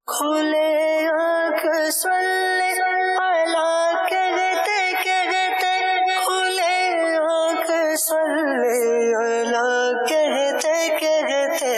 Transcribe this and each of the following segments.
کھلے آنکھ صلی اللہ کہتے کہتے، کھلے آنکھ صلی اللہ کہتے کہتے۔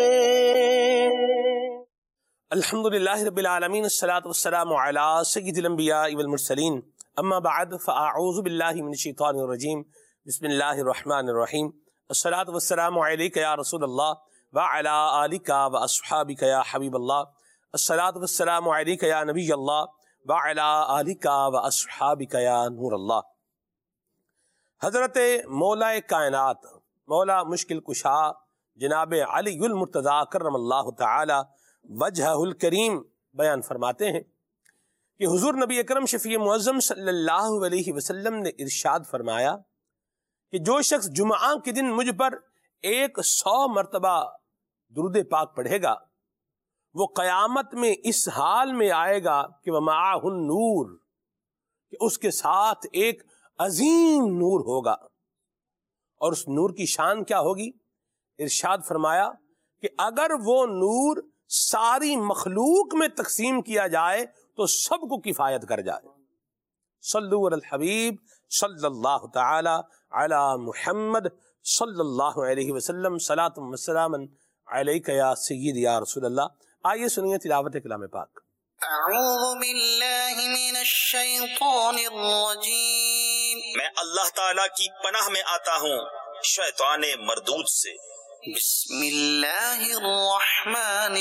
الحمدللہ رب العالمین، الصلاۃ والسلام علی سید الانبیاء والمرسلین، اما بعد فاعوذ باللہ من الشیطان الرجیم، بسم اللہ الرحمن الرحیم۔ الصلاۃ والسلام علیک یا رسول اللہ وعلی آلک واصحابک یا حبیب اللہ۔ الصلاۃ والسلام علیک یا نبی اللہ وعلی آلک واصحابک یا نور اللہ۔ حضرت مولا کائنات، مولا مشکل کشا جناب علی المرتضیٰ کرم اللہ تعالی وجہہ الکریم بیان فرماتے ہیں کہ حضور نبی اکرم شفیع معظم صلی اللہ علیہ وسلم نے ارشاد فرمایا کہ جو شخص جمعہ کے دن مجھ پر 100 مرتبہ درود پاک پڑھے گا، وہ قیامت میں اس حال میں آئے گا کہ وَمَعَهُ النور، کہ اس کے ساتھ ایک عظیم نور ہوگا۔ اور اس نور کی شان کیا ہوگی؟ ارشاد فرمایا کہ اگر وہ نور ساری مخلوق میں تقسیم کیا جائے تو سب کو کفایت کر جائے۔ صلو علی الحبیب صلی اللہ تعالی علی محمد صلی اللہ علیہ وسلم، صلاۃ و سلام علیک یا سید یا رسول اللہ۔ آئیے سنیے تلاوت کلام پاک۔ اعوذ باللہ من الشیطان الرجیم، میں اللہ تعالیٰ کی پناہ میں آتا ہوں شیطان مردود سے۔ بسم اللہ الرحمن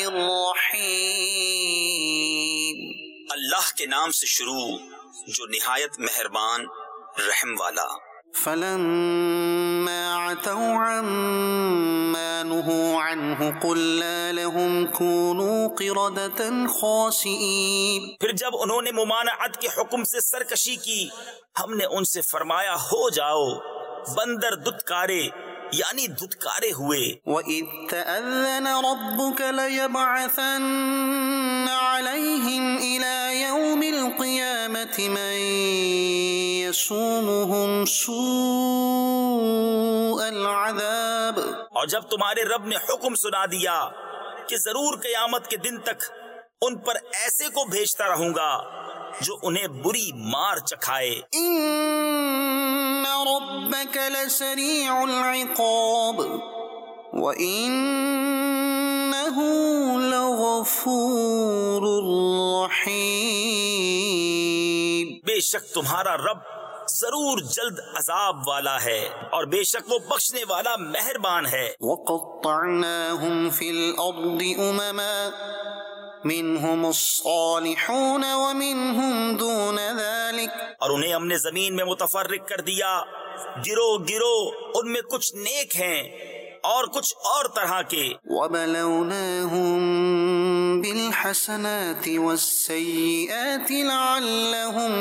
الرحیم، اللہ کے نام سے شروع جو نہایت مہربان رحم والا۔ فلما عتوا عما نهوا عنه قلنا لهم كونوا قردة خاسئين۔ پھر جب انہوں نے ممانعت کے حکم سے سرکشی کی، ہم نے ان سے فرمایا ہو جاؤ بندر دتکارے، یعنی دتکارے ہوئے۔ وَإِذْ تَأَذَّنَ رَبُّكَ لَيَبْعَثَنَّ عَلَيْهِمْ إِلَى يَوْمِ الْقِيَامَةِ مَنْ يَسُومُهُمْ سُوءَ الْعَذَابِ۔ اور جب تمہارے رب نے حکم سنا دیا کہ ضرور قیامت کے دن تک ان پر ایسے کو بھیجتا رہوں گا جو انہیں بری مار چکھائے۔ إِنَّ رَبَّكَ لَسَرِيعُ الْعِقَابِ وَإِنَّهُ لَغَفُورٌ رَحِيمٌ۔ بے شک تمہارا رب ضرور جلد عذاب والا ہے اور بے شک وہ بخشنے والا مہربان ہے۔ وَقَطَّعْنَاهُمْ فِي الْأَرْضِ أُمَمًا مِنْهُمُ الصَّالِحُونَ وَمِنْهُمْ دُونَ ذَلِكَ، اور انہیں ہم نے زمین میں متفرق کر دیا، گروہ گروہ، ان میں کچھ نیک ہیں اور کچھ اور طرح کے۔ وَبَلَوْنَاهُمْ بِالْحَسَنَاتِ وَالسَّيِّئَاتِ لَعَلَّهُمْ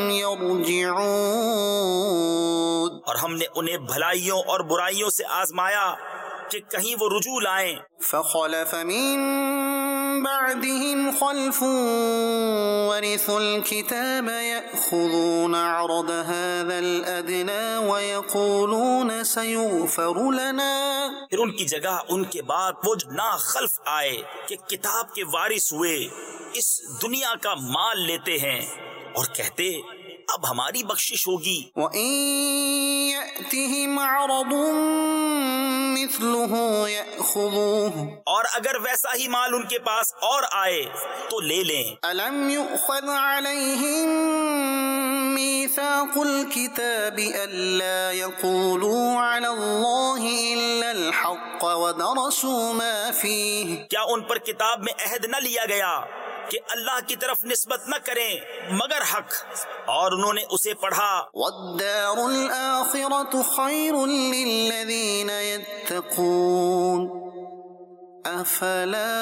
يَرْجِعُونَ، اور ہم نے انہیں بھلائیوں اور برائیوں سے آزمایا کہ کہیں وہ رجوع لائیں۔ فَخَلَفَ مِن بَعْدِهِمْ خَلْفٌ وَرِثُوا الْكِتَابَ يَأْخُذُونَ عَرَضَ هَذَا الْأَدْنَىٰ وَيَقُولُونَ سَيُغْفَرُ لَنَا۔ پھر ان کی جگہ ان کے بعد وہ جو ناخلف آئے کہ کتاب کے وارث ہوئے اس دنیا کا مال لیتے ہیں اور کہتے اب ہماری بخشش ہوگی۔ وَإِن يَأْتِهِمْ عَرَضٌ مِثْلُهُ يَأْخُذُوهُ، اور اگر ویسا ہی مال ان کے پاس اور آئے تو لے لیں۔ أَلَمْ يُؤْخَذْ عَلَيْهِمْ مِيثَاقُ الْكِتَابِ أَلَّا يَقُولُوا عَلَى اللَّهِ إِلَّا الْحَقَّ وَدَرَسُوا مَا فِيهِ، کیا ان پر کتاب میں عہد نہ لیا گیا کہ اللہ کی طرف نسبت نہ کریں مگر حق، اور انہوں نے اسے پڑھا۔ وَالدَّارُ الْآخِرَةُ خَيْرٌ لِّلَّذِينَ يَتَّقُونَ أَفَلَا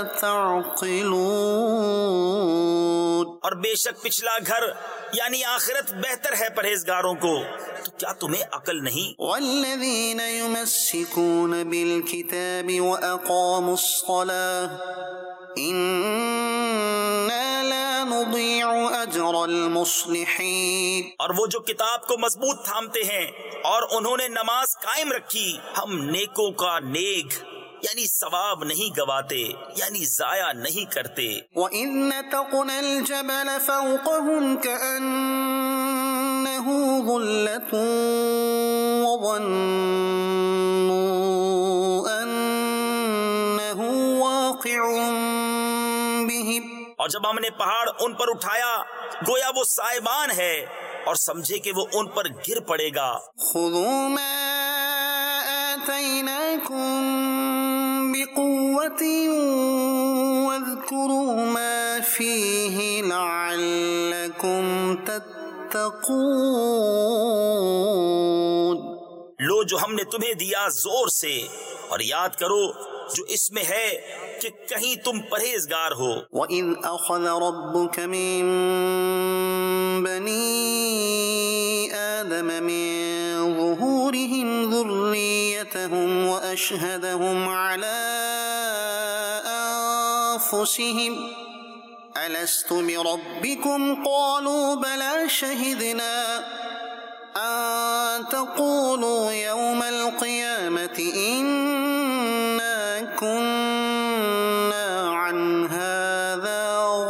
تَعْقِلُونَ، اور بے شک پچھلا گھر یعنی آخرت بہتر ہے پرہیزگاروں کو، تو کیا تمہیں عقل نہیں؟ وَالَّذِينَ يُمَسِّكُونَ بِالْكِتَابِ وَأَقَامُوا الصَّلَاةَ إِنَّا لَا نُضِيعُ أَجْرَ الْمُصْلِحِينَ، اور وہ جو کتاب کو مضبوط تھامتے ہیں اور انہوں نے نماز قائم رکھی، ہم نیکوں کا نیک یعنی ثواب نہیں گواتے، یعنی ضائع نہیں کرتے۔ وَإِذْ نَتَقْنَا الْجَبَلَ فَوْقَهُمْ كَأَنَّهُ ظُلَّةٌ وَظَنُّوا أَنَّهُ وَاقِعٌ بِهِمْ۔ اور جب ہم نے پہاڑ ان پر اٹھایا گویا وہ سائبان ہے، اور سمجھے کہ وہ ان پر گر پڑے گا۔ خُذُوا مَا آتَيْنَاكُمْ بِقُوَّةٍ وَاذْكُرُوا مَا فِيهِ لَعَلَّكُمْ تَتَّقُونَ۔ لو جو ہم نے تمہیں دیا زور سے، اور یاد کرو جو اس میں ہے کہ کہیں تم پرہیزگار ہو۔ وَإِذْ أَخَذَ رَبُّكَ مِن بَنِي آدَمَ مِن ظُهُورِهِمْ ذُرِّيَّتَهُمْ وَأَشْهَدَهُمْ عَلَىٰ أَنفُسِهِمْ أَلَسْتُ بِرَبِّكُمْ قَالُوا بَلَىٰ شَهِدْنَا أَن تَقُولُوا يَوْمَ الْقِيَامَةِ إِنَّا كُنَّا عَنْ هَٰذَا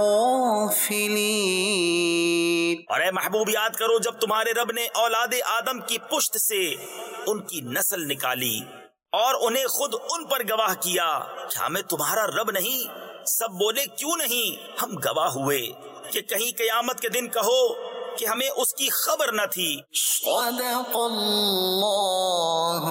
غَافِلِينَ۔ اور اے محبوب یاد کرو جب تمہارے رب نے اولاد آدم کی پشت سے ان کی نسل نکالی اور انہیں خود ان پر گواہ کیا، کیا میں تمہارا رب نہیں؟ سب بولے کیوں نہیں، ہم گواہ ہوئے کہ کہیں قیامت کے دن کہو کہ ہمیں اس کی خبر نہ تھی۔ صدق اللہ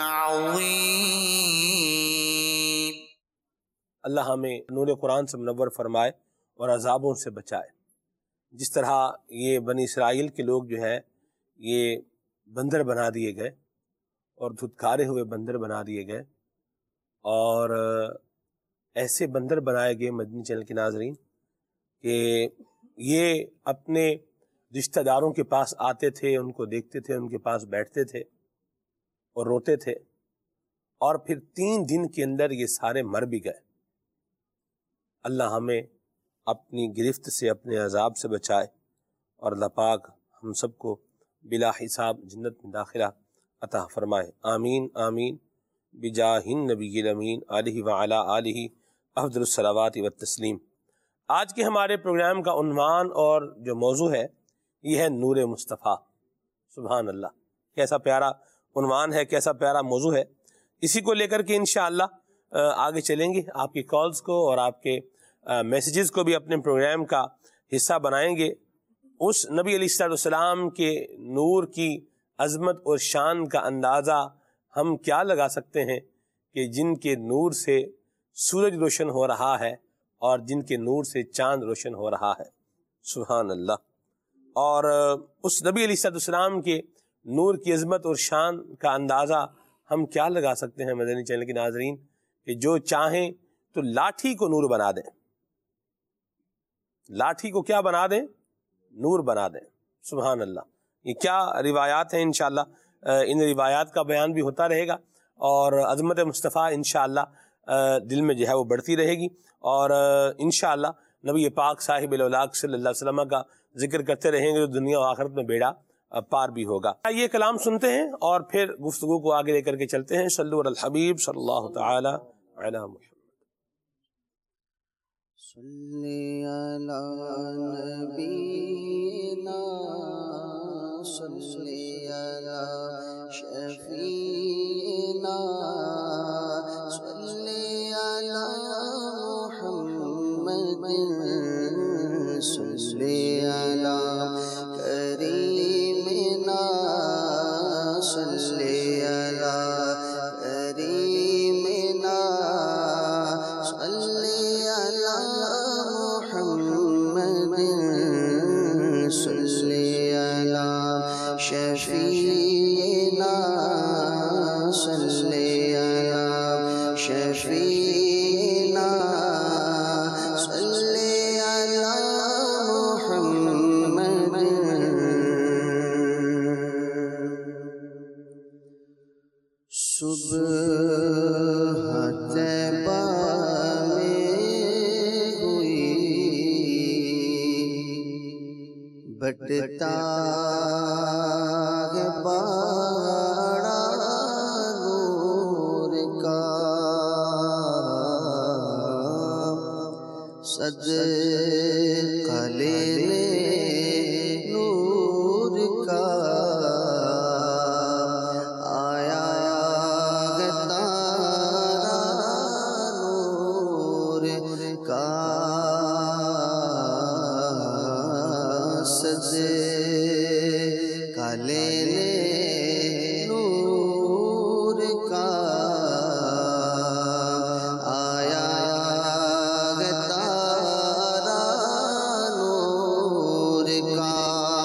العظیم۔ اللہ ہمیں نور قرآن سے منور فرمائے اور عذابوں سے بچائے۔ جس طرح یہ بنی اسرائیل کے لوگ جو ہے یہ بندر بنا دیے گئے اور دھتکارے ہوئے بندر بنا دیے گئے، اور ایسے بندر بنائے گئے مدنی چینل کے ناظرین کہ یہ اپنے رشتہ داروں کے پاس آتے تھے، ان کو دیکھتے تھے، ان کے پاس بیٹھتے تھے اور روتے تھے، اور پھر 3 دن کے اندر یہ سارے مر بھی گئے۔ اللہ ہمیں اپنی گرفت سے، اپنے عذاب سے بچائے، اور اللہ پاک ہم سب کو بلا حساب جنت میں داخلہ عطا فرمائے۔ آمین آمین بجاہ النبی الامین علیہ وعلی آلہ افضل الصلوات والتسلیم۔ آج کے ہمارے پروگرام کا عنوان اور جو موضوع ہے یہ ہے نور مصطفیٰ۔ سبحان اللہ، کیسا پیارا عنوان ہے، کیسا پیارا موضوع ہے۔ اسی کو لے کر کے انشاءاللہ آگے چلیں گے، آپ کی کالز کو اور آپ کے میسیجز کو بھی اپنے پروگرام کا حصہ بنائیں گے۔ اس نبی علیہ السلام کے نور کی عظمت اور شان کا اندازہ ہم کیا لگا سکتے ہیں کہ جن کے نور سے سورج روشن ہو رہا ہے اور جن کے نور سے چاند روشن ہو رہا ہے۔ سبحان اللہ۔ اور اس نبی علیہ السلام کے نور کی عظمت اور شان کا اندازہ ہم کیا لگا سکتے ہیں مدنی چینل کے ناظرین کہ جو چاہیں تو لاٹھی کو نور بنا دیں، لاٹھی کو کیا بنا دیں؟ نور بنا دیں۔ سبحان اللہ۔ یہ کیا روایات ہیں، انشاءاللہ ان روایات کا بیان بھی ہوتا رہے گا، اور عظمت مصطفیٰ انشاءاللہ دل میں جو ہے وہ بڑھتی رہے گی، اور انشاءاللہ نبی پاک صاحب الاولاق صلی اللہ علیہ وسلم کا ذکر کرتے رہیں گے تو دنیا و آخرت میں بیڑا پار بھی ہوگا۔ یہ کلام سنتے ہیں اور پھر گفتگو کو آگے لے کر کے چلتے ہیں۔ صلو علی الحبیب صلی اللہ تعالی علی محمد۔ صلی علی نبینا صلی علی شفیعنا صلی علی محمد صلی علی کریمنا صلی علی کریمنا صلی علی محمد صلی علی شفیعنا صلی علی شفیعنا صلی علی محمد۔ صبح طیبہ میں ہوئی بٹتا ہے باڑا نور کا، صدقہ لینے نور کا آیا ہے تارا نور کا صدقہ لینے نور کا آیا ہے تارا نور کا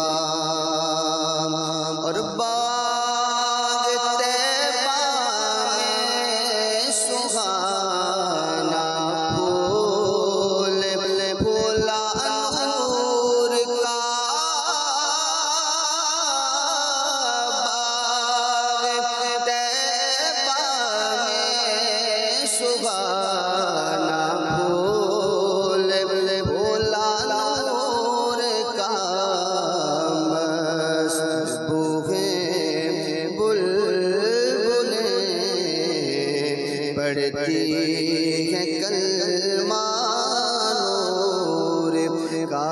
اور باغ طیبہ میں سہانا پھول پھولا نور کا سبحانہ پھول پھولا نور کا مصبوحیں بلبلیں پڑھتی ہیں کلمہ نور کا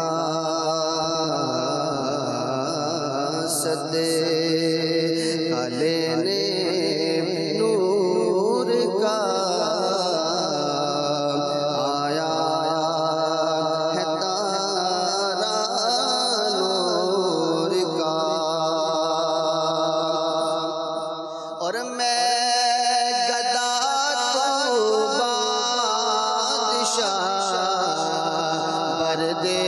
صدقہ لینے نور کا آیا ہے تارا نور کا اور میں گدا تو بادشاہ بر دے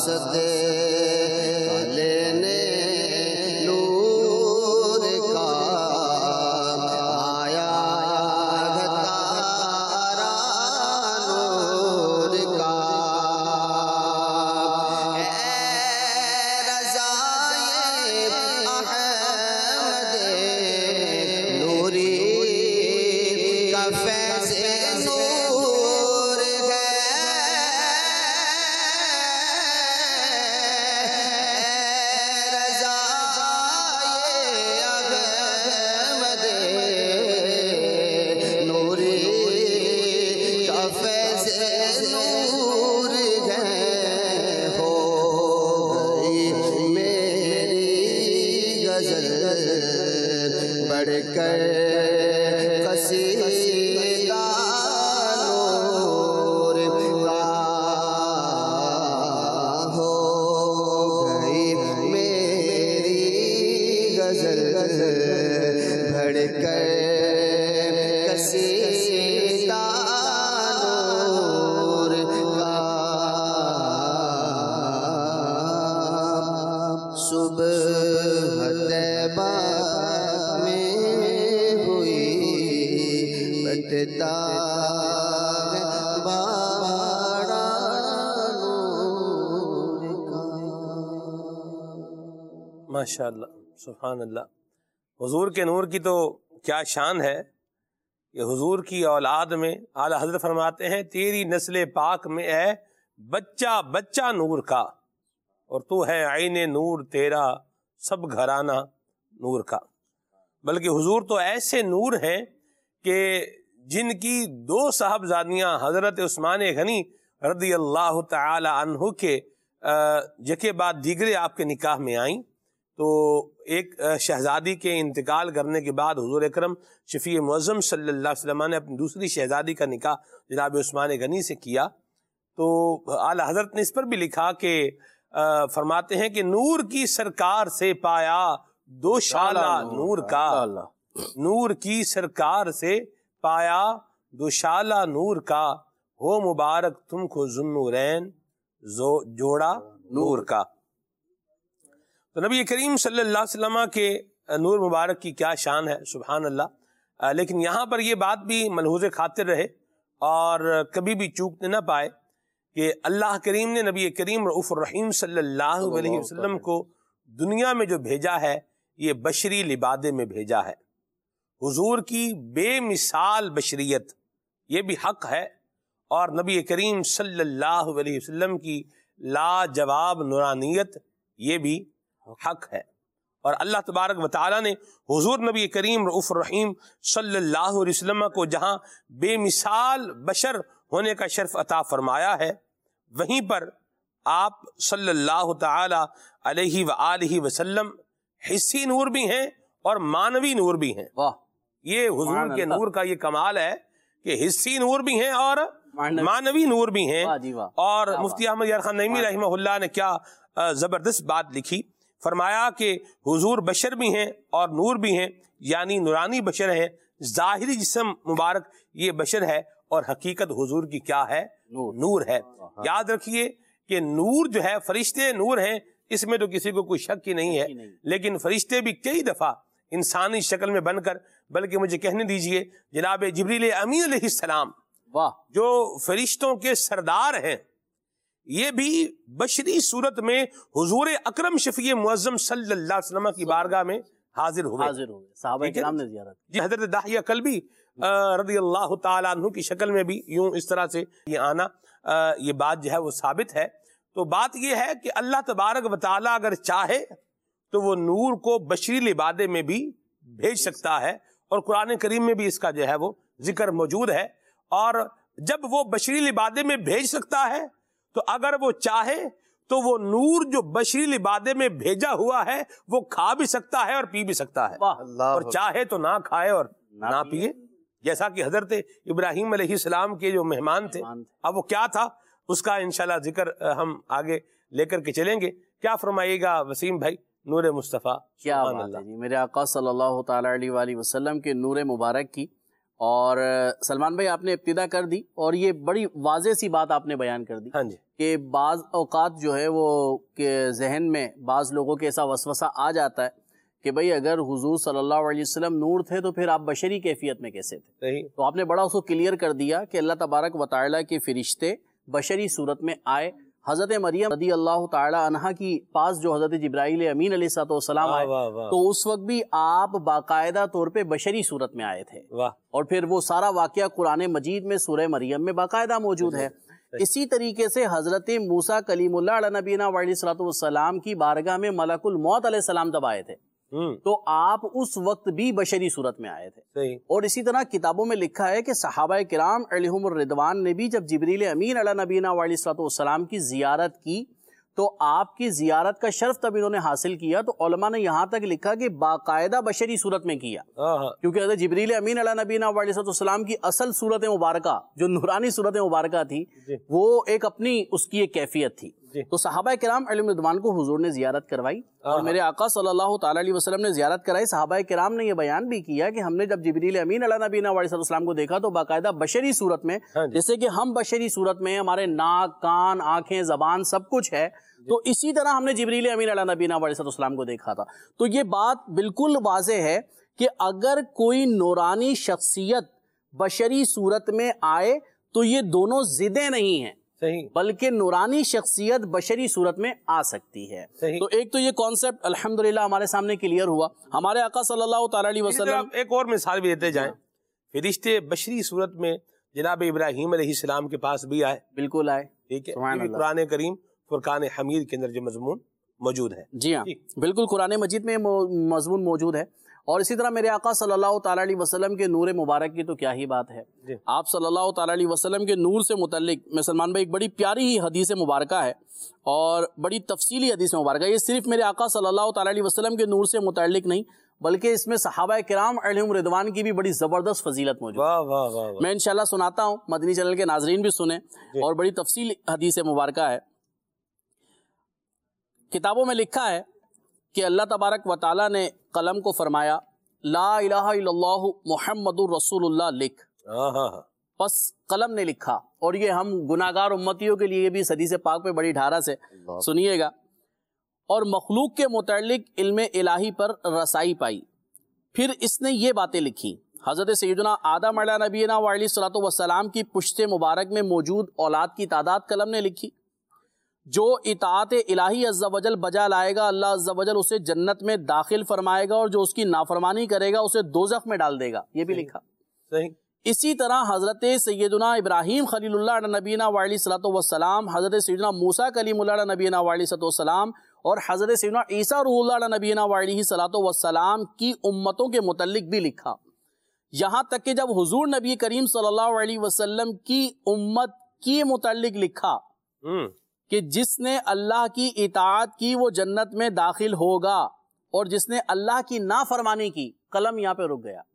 واسطے لینے نور کا آیا ہے تارا نور کا اے رضائے احمد نوری کا فیض نور ہے بڑھ کر قصیدہ نور کا ہو گئی میری غزل بڑھ کر قصیدہ نور کا صبح طیبہ بٹتا باڑا نور کا۔ ماشاءاللہ، سبحان اللہ۔ حضور کے نور کی تو کیا شان ہے کہ حضور کی اولاد میں اعلیٰ حضرت فرماتے ہیں تیری نسل پاک میں ہے بچہ بچہ نور کا، اور تو ہے عین نور تیرا سب گھرانہ نور کا۔ بلکہ حضور تو ایسے نور ہیں کہ جن کی دو صاحبزادیاں حضرت عثمان غنی رضی اللہ تعالی عنہ کے یکے بعد دیگرے آپ کے نکاح میں آئیں، تو ایک شہزادی کے انتقال کرنے کے بعد حضور اکرم شفیع معظم صلی اللہ علیہ وسلم نے اپنی دوسری شہزادی کا نکاح جناب عثمان غنی سے کیا، تو اعلیٰ حضرت نے اس پر بھی لکھا کہ فرماتے ہیں کہ نور کی سرکار سے پایا دو شالہ نور کا، نور کی سرکار سے پایا دوشالہ نور کا، ہو مبارک تم کو ذوالنورین جوڑا نور کا۔ تو نبی کریم صلی اللہ علیہ وسلم کے نور مبارک کی کیا شان ہے، سبحان اللہ۔ لیکن یہاں پر یہ بات بھی ملحوظ خاطر رہے اور کبھی بھی چوکنے نہ پائے کہ اللہ کریم نے نبی کریم رؤوف الرحیم صلی اللہ علیہ وسلم کو دنیا میں جو بھیجا ہے یہ بشری لبادے میں بھیجا ہے۔ حضور کی بے مثال بشریت یہ بھی حق ہے، اور نبی کریم صلی اللہ علیہ وسلم کی لاجواب نورانیت یہ بھی حق ہے۔ اور اللہ تبارک و تعالیٰ نے حضور نبی کریم رؤوف الرحیم صلی اللہ علیہ وسلم کو جہاں بے مثال بشر ہونے کا شرف عطا فرمایا ہے، وہیں پر آپ صلی اللہ تعالی علیہ وآلہ وسلم حسی نور بھی ہیں اور مانوی نور بھی ہیں۔ یہ حضور کے نور کا یہ کمال ہے کہ حسی نور بھی ہیں اور مانوی نور بھی ہیں۔ اور مفتی احمد یار خان نعیمی رحمہ اللہ نے کیا زبردست بات لکھی، فرمایا کہ حضور بشر بھی ہیں اور نور بھی ہیں، یعنی نورانی بشر ہیں، ظاہری جسم مبارک یہ بشر ہے اور حقیقت حضور کی کیا ہے، نور ہے۔ یاد رکھیے کہ نور جو ہے، فرشتے نور ہیں، اس میں تو کسی کو کوئی شک ہی نہیں ہے، لیکن فرشتے بھی کئی دفعہ انسانی شکل میں بن کر، بلکہ مجھے کہنے دیجئے جناب جبریل امین علیہ السلام جو فرشتوں کے سردار ہیں، یہ بھی بشری صورت میں حضور اکرم شفیع معظم صلی اللہ علیہ وسلم کی بارگاہ میں حاضر ہوئے۔ صحابہ کرام نے زیارت جی، حضرت داحیہ کلبی رضی اللہ تعالی عنہ کی شکل میں بھی یوں اس طرح سے یہ آنا، یہ بات جو ہے وہ ثابت ہے۔ تو بات یہ ہے کہ اللہ تبارک و تعالی اگر چاہے تو وہ نور کو بشری لبادے میں بھی بھیج سکتا ہے، اور قرآن کریم میں بھی اس کا جو ہے وہ ذکر موجود ہے۔ اور جب وہ بشری لبادے میں بھیج سکتا ہے تو اگر وہ چاہے تو وہ نور جو بشری لبادے میں بھیجا ہوا ہے وہ کھا بھی سکتا ہے اور پی بھی سکتا ہے، اور چاہے تو نہ کھائے اور نہ پیے، جیسا کہ حضرت ابراہیم علیہ السلام کے جو مہمان تھے، اب وہ کیا تھا اس کا انشاءاللہ ذکر ہم آگے لے کر کے چلیں گے۔ کیا فرمائیے گا وسیم بھائی؟ نور مصطفیٰ، کیا بات ہے جی، میرے آقا صلی اللہ تعالی علیہ وآلہ وسلم کے نور مبارک کی اور سلمان بھائی آپ نے ابتدا کر دی اور یہ بڑی واضح سی بات آپ نے بیان کر دی ہاں جی کہ بعض اوقات جو ہے وہ کہ ذہن میں بعض لوگوں کے ایسا وسوسہ آ جاتا ہے کہ بھئی اگر حضور صلی اللہ علیہ وسلم نور تھے تو پھر آپ بشری کیفیت میں کیسے تھے؟ صحیح. تو آپ نے بڑا اس کو کلیئر کر دیا کہ اللہ تبارک و تعالیٰ کے فرشتے بشری صورت میں آئے. حضرت مریم رضی اللہ تعالی عنہا کی پاس جو حضرت جبرائیل امین علیہ السلام آئے تو اس وقت بھی آپ باقاعدہ طور پہ بشری صورت میں آئے تھے اور پھر وہ سارا واقعہ قرآن مجید میں سورہ مریم میں باقاعدہ موجود ہے. اسی طریقے سے حضرت موسیٰ کلیم اللہ علیہ نبینا علیہ السلام کی بارگاہ میں ملک الموت علیہ السلام جب آئے تھے تو آپ اس وقت بھی بشری صورت میں آئے تھے. اور اسی طرح کتابوں میں لکھا ہے کہ صحابہ کرام علیہم الرضوان نے بھی جب جبریل امین علیہ نبینا علیہ السلام کی زیارت کی تو آپ کی زیارت کا شرف تب انہوں نے حاصل کیا. تو علماء نے یہاں تک لکھا کہ باقاعدہ بشری صورت میں کیا کیونکہ حضرت جبریل امین علیہ نبینا علیہ السلام کی اصل صورت مبارکہ جو نورانی صورت مبارکہ تھی وہ ایک اپنی اس کی ایک کیفیت تھی. تو صحابہ کرام علیہم الرضوان کو حضور نے زیارت کروائی اور میرے آقا صلی اللہ تعالی علیہ وسلم نے زیارت کرائی. صحابہ کرام نے یہ بیان بھی کیا کہ ہم نے جب جبریل امین علیہ نبینا علیہ السلام کو دیکھا تو باقاعدہ بشری صورت میں جیسے کہ ہم بشری صورت میں ہمارے ناک کان آنکھیں زبان سب کچھ ہے تو اسی طرح ہم نے جبریل امین علیہ نبینا علیہ السلام کو دیکھا تھا. تو یہ بات بالکل واضح ہے کہ اگر کوئی نورانی شخصیت بشری صورت میں آئے تو یہ دونوں ضدیں نہیں ہیں بلکہ نورانی شخصیت بشری صورت میں آ سکتی ہے. تو ایک تو یہ کانسیپٹ الحمدللہ ہمارے سامنے کلیئر ہوا. ہمارے آقا صلی اللہ تعالی علیہ وسلم ایک اور مثال بھی دیتے جائیں. فرشتے بشری صورت میں جناب ابراہیم علیہ السلام کے پاس بھی آئے. بالکل آئے. ٹھیک ہے. قرآن کریم فرقان حمید کے اندر جو مضمون موجود ہے. جی ہاں بالکل قرآن مجید میں مضمون موجود ہے. اور اسی طرح میرے آقا صلی اللہ تعالی علیہ وسلم کے نور مبارک کی تو کیا ہی بات ہے. آپ صلی اللہ تعالی علیہ وسلم کے نور سے متعلق میں سلمان بھائی ایک بڑی پیاری ہی حدیث مبارکہ ہے اور بڑی تفصیلی حدیث مبارکہ ہے. یہ صرف میرے آقا صلی اللہ تعالی علیہ وسلم کے نور سے متعلق نہیں بلکہ اس میں صحابہ کرام علیہم رضوان کی بھی بڑی زبردست فضیلت موجود ہے. میں انشاءاللہ سناتا ہوں, مدنی چینل کے ناظرین بھی سنیں اور بڑی تفصیل حدیث مبارکہ ہے. کتابوں میں لکھا ہے کہ اللہ تبارک و تعالیٰ نے قلم کو فرمایا لا الہ الا اللہ محمد الرسول اللہ لکھ. پس قلم نے لکھا. اور یہ ہم گناہگار امتیوں کے لیے بھی حدیث پاک پہ بڑی ڈھارا سے سنیے گا. اور مخلوق کے متعلق علم الہی پر رسائی پائی. پھر اس نے یہ باتیں لکھی. حضرت سیدنا آدم علیہ نبینا علیہ الصلوۃ والسلام کی پشت مبارک میں موجود اولاد کی تعداد قلم نے لکھی. جو اطاعت الہی عز و جل بجا لائے گا اللہ عز و جل اسے جنت میں داخل فرمائے گا اور جو اس کی نافرمانی کرے گا اسے دوزخ میں ڈال دے گا. یہ بھی لکھا. اسی طرح حضرت سیدنا ابراہیم خلیل اللہ علیہ نبینا علیہ الصلوۃ والسلام, حضرت سیدنا موسیٰ کلیم اللہ علیہ نبینا علیہ الصلوۃ والسلام اور حضرت سیدنا عیسیٰ روح اللہ علیہ نبینا علیہ الصلوۃ والسلام کی امتوں کے متعلق بھی لکھا. یہاں تک کہ جب حضور نبی کریم صلی اللہ علیہ وسلم کی امت کی متعلق لکھا کہ جس نے اللہ کی اطاعت کی وہ جنت میں داخل ہوگا اور جس نے اللہ کی نافرمانی کی, قلم یہاں پہ رک گیا.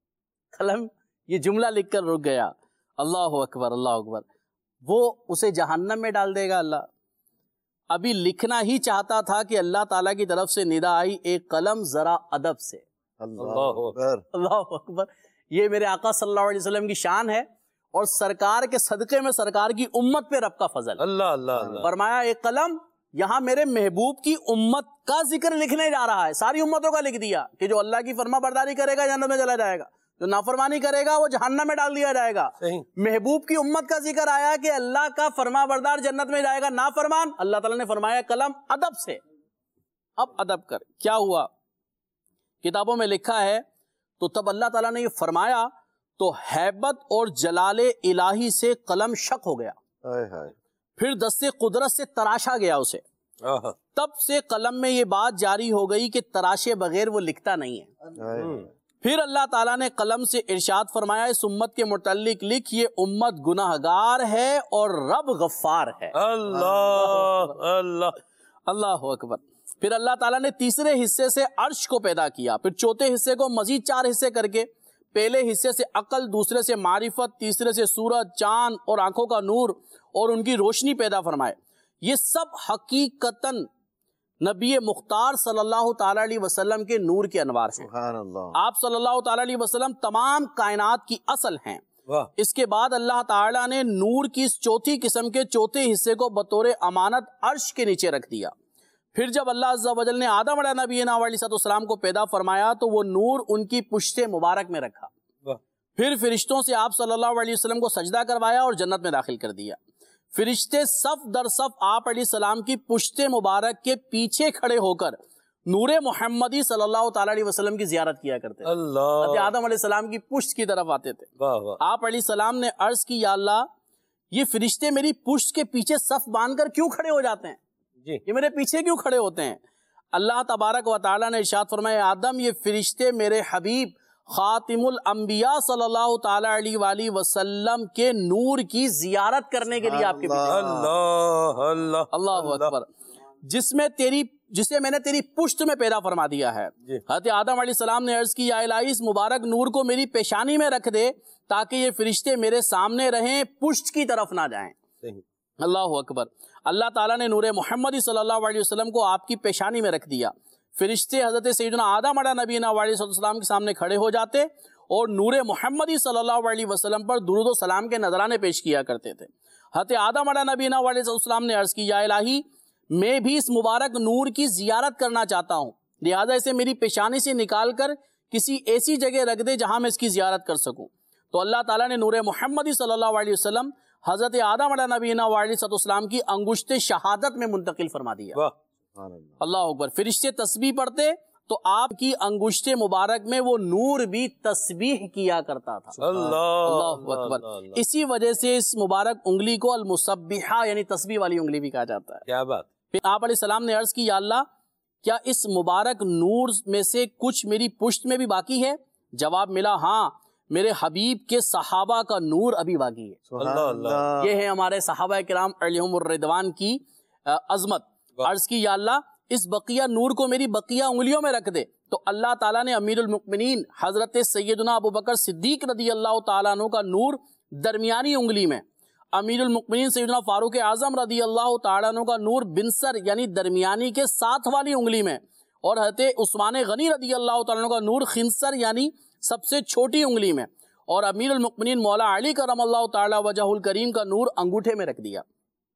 قلم یہ جملہ لکھ کر رک گیا. اللہ اکبر اللہ اکبر. وہ اسے جہنم میں ڈال دے گا اللہ. ابھی لکھنا ہی چاہتا تھا کہ اللہ تعالیٰ کی طرف سے ندا آئی ایک قلم ذرا ادب سے. اللہ اکبر اللہ اکبر. یہ میرے آقا صلی اللہ علیہ وسلم کی شان ہے اور سرکار کے صدقے میں سرکار کی امت پہ رب کا فضل. اللہ اللہ. فرمایا ایک قلم یہاں میرے محبوب کی امت کا ذکر لکھنے جا رہا ہے. ساری امتوں کا لکھ دیا کہ جو اللہ کی فرما برداری کرے گا جنت میں چلا جائے گا, جو نافرمانی کرے گا وہ جہنم میں ڈال دیا جائے گا. محبوب کی امت کا ذکر آیا کہ اللہ کا فرما بردار جنت میں جائے گا, نافرمان اللہ تعالیٰ نے فرمایا قلم ادب سے. اب ادب کر. کیا ہوا کتابوں میں لکھا ہے تو تب اللہ تعالیٰ نے یہ فرمایا تو ہیبت اور جلال الہی سے قلم شک ہو گیا. پھر دست قدرت سے تراشا گیا اسے. تب سے قلم میں یہ بات جاری ہو گئی کہ تراشے بغیر وہ لکھتا نہیں ہے. پھر اللہ تعالیٰ نے قلم سے ارشاد فرمایا اس امت کے متعلق لکھ یہ امت گناہگار ہے اور رب غفار ہے. اللہ اللہ اللہ اکبر. پھر اللہ تعالیٰ نے تیسرے حصے سے عرش کو پیدا کیا. پھر چوتھے حصے کو مزید 4 حصے کر کے پہلے حصے سے عقل, دوسرے سے معرفت, تیسرے سے سورج, چاند اور آنکھوں کا نور اور ان کی روشنی پیدا فرمائے. یہ سب حقیقتاً نبی مختار صلی اللہ تعالی علیہ وسلم کے نور کے انوار ہیں. سبحان اللہ. آپ صلی اللہ تعالی علیہ وسلم تمام کائنات کی اصل ہیں. اس کے بعد اللہ تعالیٰ نے نور کی اس چوتھی قسم کے چوتھے حصے کو بطور امانت عرش کے نیچے رکھ دیا. پھر جب اللہ عز و جل نے آدم علیہ نبینا علیہ السلام کو پیدا فرمایا تو وہ نور ان کی پشت مبارک میں رکھا. پھر فرشتوں سے آپ صلی اللہ علیہ وسلم کو سجدہ کروایا اور جنت میں داخل کر دیا. فرشتے صف در صف آپ علیہ السلام کی پشت مبارک کے پیچھے کھڑے ہو کر نور محمدی صلی اللہ تعالی علیہ وسلم کی زیارت کیا کرتے تھے. حضرت آدم علیہ السلام کی پشت کی طرف آتے تھے. آپ علیہ السلام نے عرض کی یا اللہ یہ فرشتے میری پشت کے پیچھے صف باندھ کر کیوں کھڑے ہو جاتے ہیں؟ یہ میرے پیچھے کیوں کھڑے ہوتے ہیں؟ اللہ تبارک و تعالیٰ نے ارشاد فرمایا آدم یہ فرشتے میرے حبیب خاتم الانبیاء صلی اللہ تعالی علیہ وآلہ وسلم کے نور کی زیارت کرنے کے لیے آپ کے پیچھے. اللہ اکبر. جسے میں نے تیری پشت میں پیدا فرما دیا ہے. حضرت آدم علیہ السلام نے عرض کی یا الہی اس مبارک نور کو میری پیشانی میں رکھ دے تاکہ یہ فرشتے میرے سامنے رہیں پشت کی طرف نہ جائیں. اللہ اکبر. اللہ تعالیٰ نے نور محمدی صلی اللہ علیہ وسلم کو آپ کی پیشانی میں رکھ دیا. فرشتے حضرت سیدنا آدم علیہ نبینا علیہ السلام کے سامنے کھڑے ہو جاتے اور نور محمدی صلی اللہ علیہ وسلم پر درود و سلام کے نذرانے پیش کیا کرتے تھے. حضرت آدم علیہ نبینا علیہ السلام نے عرض کی یا الہی میں بھی اس مبارک نور کی زیارت کرنا چاہتا ہوں لہذا اسے میری پیشانی سے نکال کر کسی ایسی جگہ رکھ دے جہاں میں اس کی زیارت کر سکوں. تو اللہ تعالیٰ نے نور محمدی صلی اللہ علیہ وسلم حضرت آدم علیہ نبینا علیہ السلام کی انگشت شہادت میں منتقل فرما دیا. اللہ اکبر. فرشتے تسبیح پڑھتے تو آپ کی انگشت مبارک میں وہ نور بھی تسبیح کیا کرتا تھا. اللہ اکبر. اسی وجہ سے اس مبارک انگلی کو المسبحہ یعنی تسبیح والی انگلی بھی کہا جاتا ہے. کیا بات. پھر آپ علیہ السلام نے عرض کی یا اللہ کیا اس مبارک نور میں سے کچھ میری پشت میں بھی باقی ہے؟ جواب ملا ہاں میرے حبیب کے صحابہ کا نور ابھی باقی ہے. یہ ہے ہمارے صحابہ کرام علیہم الرضوان کی عظمت. عرض کی یا اللہ اس بقیہ نور کو میری بقیہ انگلیوں میں رکھ دے. تو اللہ تعالیٰ نے امیر المؤمنین حضرت سیدنا ابو بکر صدیق رضی اللہ تعالیٰ عنہ کا نور درمیانی انگلی میں، امیر المؤمنین سیدنا فاروق اعظم رضی اللہ تعالیٰ عنہ کا نور بنسر یعنی درمیانی کے ساتھ والی انگلی میں، اور حضرت عثمان غنی رضی اللہ تعالیٰ عنہ کا نور خنصر یعنی سب سے چھوٹی انگلی میں، اور امیر المؤمنین مولا علی کرم اللہ تعالیٰ وجہ الکریم کا نور انگوٹھے میں رکھ دیا.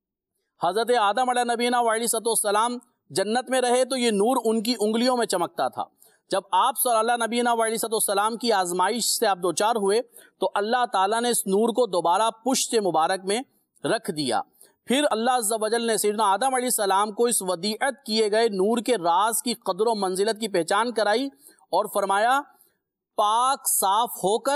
حضرت آدم علیہ نبینا علیہ السلام جنت میں رہے تو یہ نور ان کی انگلیوں میں چمکتا تھا. جب آپ صلی اللہ نبینا علیہ السلام کی آزمائش سے آپ دوچار ہوئے تو اللہ تعالیٰ نے اس نور کو دوبارہ پشت مبارک میں رکھ دیا. پھر اللہ عز و جل نے سیدنا آدم علیہ السلام کو اس ودیعت کیے گئے نور کے راز کی قدر و منزلت کی پہچان کرائی اور فرمایا پاک صاف ہو کر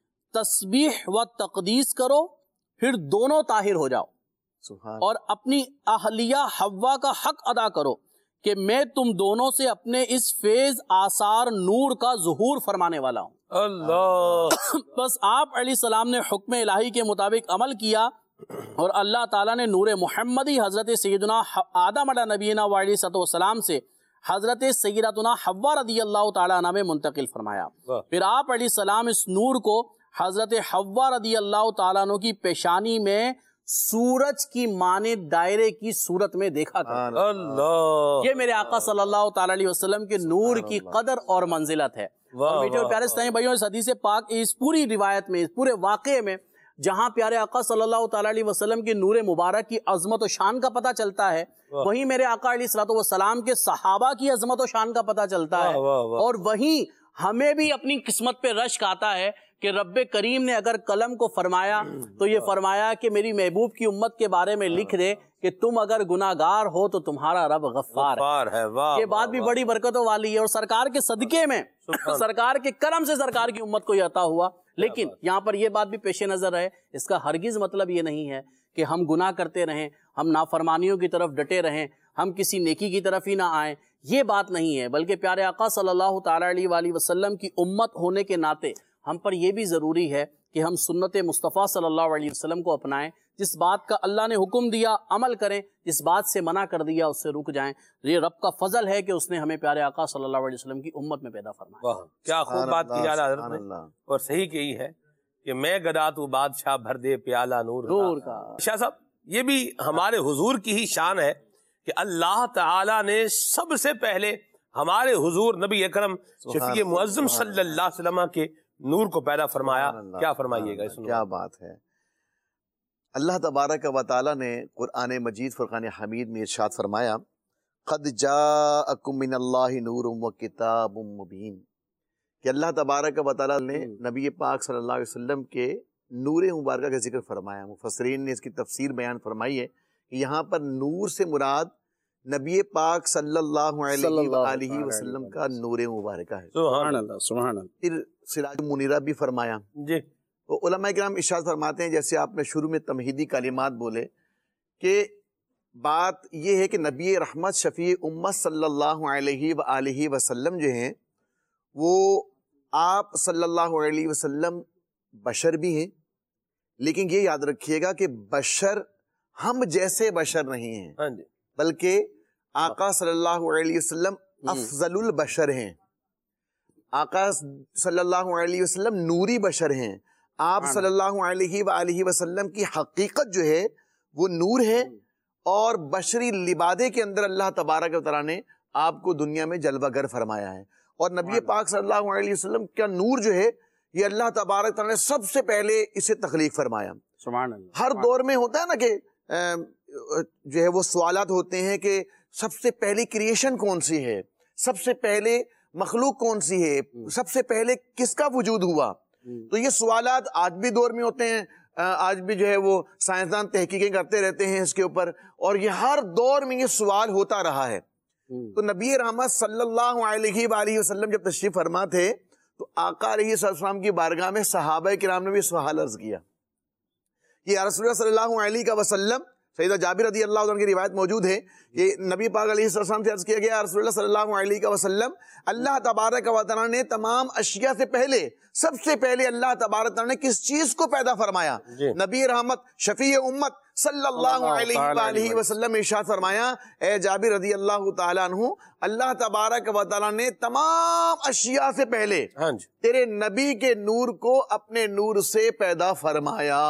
تسبیح و تقدیس کرو پھر دونوں طاہر ہو جاؤ اور اپنی اہلیہ حوا کا حق ادا کرو کہ میں تم دونوں سے اپنے اس فیض آثار نور کا ظہور فرمانے والا ہوں. اللہ. بس آپ علیہ السلام نے حکم الہی کے مطابق عمل کیا اور اللہ تعالیٰ نے نور محمدی حضرت سیدنا آدم علیہ نبینا علیہ السلام سے حضرت سیدتنا حوا رضی اللہ تعالیٰ عنہ میں منتقل فرمایا. پھر آپ علیہ السلام اس نور کو حضرت حوا رضی اللہ تعالیٰ عنہ کی پیشانی میں سورج کی مانند دائرے کی صورت میں دیکھا کرتے. اللہ. یہ میرے آقا صلی اللہ تعالی علیہ وسلم کے نور کی قدر اور منزلت ہے. اور میٹھے اور پیارے اسلامی بھائیوں اس حدیث پاک اس پوری روایت میں اس پورے واقعے میں جہاں پیارے آقا صلی اللہ تعالی علیہ وسلم کے نور مبارک کی عظمت و شان کا پتہ چلتا ہے وہیں میرے آقا علیہ الصلوۃ والسلام کے صحابہ کی عظمت و شان کا پتہ چلتا ہے. اور وہیں ہمیں بھی اپنی قسمت پہ رشک آتا ہے کہ رب کریم نے اگر قلم کو فرمایا تو یہ فرمایا کہ میری محبوب کی امت کے بارے میں لکھ دے کہ تم اگر گناہگار ہو تو تمہارا رب غفار ہے. یہ بات بھی بڑی برکتوں والی ہے اور سرکار کے صدقے میں سرکار کے کرم سے سرکار کی امت کو یہ عطا ہوا. لیکن یہاں پر یہ بات بھی پیش نظر ہے اس کا ہرگز مطلب یہ نہیں ہے کہ ہم گناہ کرتے رہیں، ہم نافرمانیوں کی طرف ڈٹے رہیں، ہم کسی نیکی کی طرف ہی نہ آئیں. یہ بات نہیں ہے بلکہ پیارے آقا صلی اللہ تعالی علیہ وآلہ وسلم کی امت ہونے کے ناطے ہم پر یہ بھی ضروری ہے کہ ہم سنت مصطفیٰ صلی اللہ علیہ وسلم کو اپنائیں. جس بات کا اللہ نے حکم دیا عمل کریں، جس بات سے منع کر دیا اس سے رک جائیں. یہ رب کا فضل ہے کہ اس نے ہمیں پیارے آقا صلی اللہ علیہ وسلم کی امت میں پیدا فرمایا. کیا خوب بات کی اعلیٰ حضرت نے اور صحیح کہی ہے کہ میں گدا تو بادشاہ بھر دے پیالہ نور کا. شاہ صاحب یہ بھی ہمارے حضور کی ہی شان ہے کہ اللہ تعالیٰ نے سب سے پہلے ہمارے حضور نبی اکرم شفیع معظم صلی اللہ علیہ وسلم کے نور کو پیدا فرمایا. کیا فرمائیے گا؟ کیا بات ہے. اللہ تبارک و تعالیٰ نے قرآن مجید فرقان حمید میں ارشاد فرمایا قد جاءکم من اللہ نور و کتاب مبین، کہ اللہ تبارک و تعالیٰ نے نبی پاک صلی اللہ علیہ وسلم کے نور مبارکہ کا ذکر فرمایا. مفسرین نے اس کی تفسیر بیان فرمائی ہے کہ یہاں پر نور سے مراد نبی پاک صلی اللہ علیہ وآلہ وسلم کا نور مبارکہ ہے. سبحان اللہ سبحان اللہ. پھر سراج منیرہ بھی فرمایا. جی علماء کرام ارشاد فرماتے ہیں، جیسے آپ نے شروع میں تمہیدی کلمات بولے، کہ بات یہ ہے کہ نبی رحمت شفیع امت صلی اللہ علیہ وآلہ وسلم جو ہیں وہ آپ صلی اللہ علیہ وسلم بشر بھی ہیں، لیکن یہ یاد رکھیے گا کہ بشر ہم جیسے بشر نہیں ہیں، بلکہ آقا صلی اللہ علیہ وسلم افضل البشر ہیں. آقا صلی اللہ علیہ وسلم نوری بشر ہیں. آپ صلی اللہ علیہ وآلہ وسلم کی حقیقت جو ہے وہ نور ہے، اور بشری لبادے کے اندر اللہ تبارک و تعالیٰ نے آپ کو دنیا میں جلوہ گر فرمایا ہے. اور نبی پاک صلی اللہ علیہ وسلم کا نور جو ہے یہ اللہ تبارک و تعالیٰ نے سب سے پہلے اسے تخلیق فرمایا. سبحان اللہ. ہر دور میں ہوتا ہے نا کہ جو ہے وہ سوالات ہوتے ہیں کہ سب سے پہلی کریشن کون سی ہے، سب سے پہلے مخلوق کون سی ہے، سب سے پہلے کس کا وجود ہوا. تو یہ سوالات آج بھی دور میں ہوتے ہیں، آج بھی جو ہے وہ سائنسدان تحقیقیں کرتے رہتے ہیں اس کے اوپر، اور یہ ہر دور میں یہ سوال ہوتا رہا ہے. تو نبی رحمت صلی اللہ علیہ وآلہ وسلم جب تشریف فرما تھے تو آقا علیہ السلام کی بارگاہ میں صحابہ کرام نے بھی سوال عرض کیا کہ یا رسول اللہ صلی اللہ علیہ وسلم، سیدہ جابر رضی اللہ عنہ کی روایت موجود ہے کہ نبی پاک علیہ السلام سے عرض کیا گیا، رسول اللہ صلی اللہ علیہ وسلم، اللہ تبارک و تعالیٰ نے تمام اشیاء سے پہلے، سب سے پہلے اللہ تبارک و تعالیٰ نے کس چیز کو پیدا فرمایا؟ نبی رحمت شفیع امت صلی اللہ علیہ وآلہ وسلم ارشاد فرمایا، اے جابر رضی اللہ تعالیٰ عنہ، اللہ تبارک و تعالیٰ نے تمام اشیاء سے پہلے تیرے نبی کے نور کو اپنے نور سے پیدا فرمایا.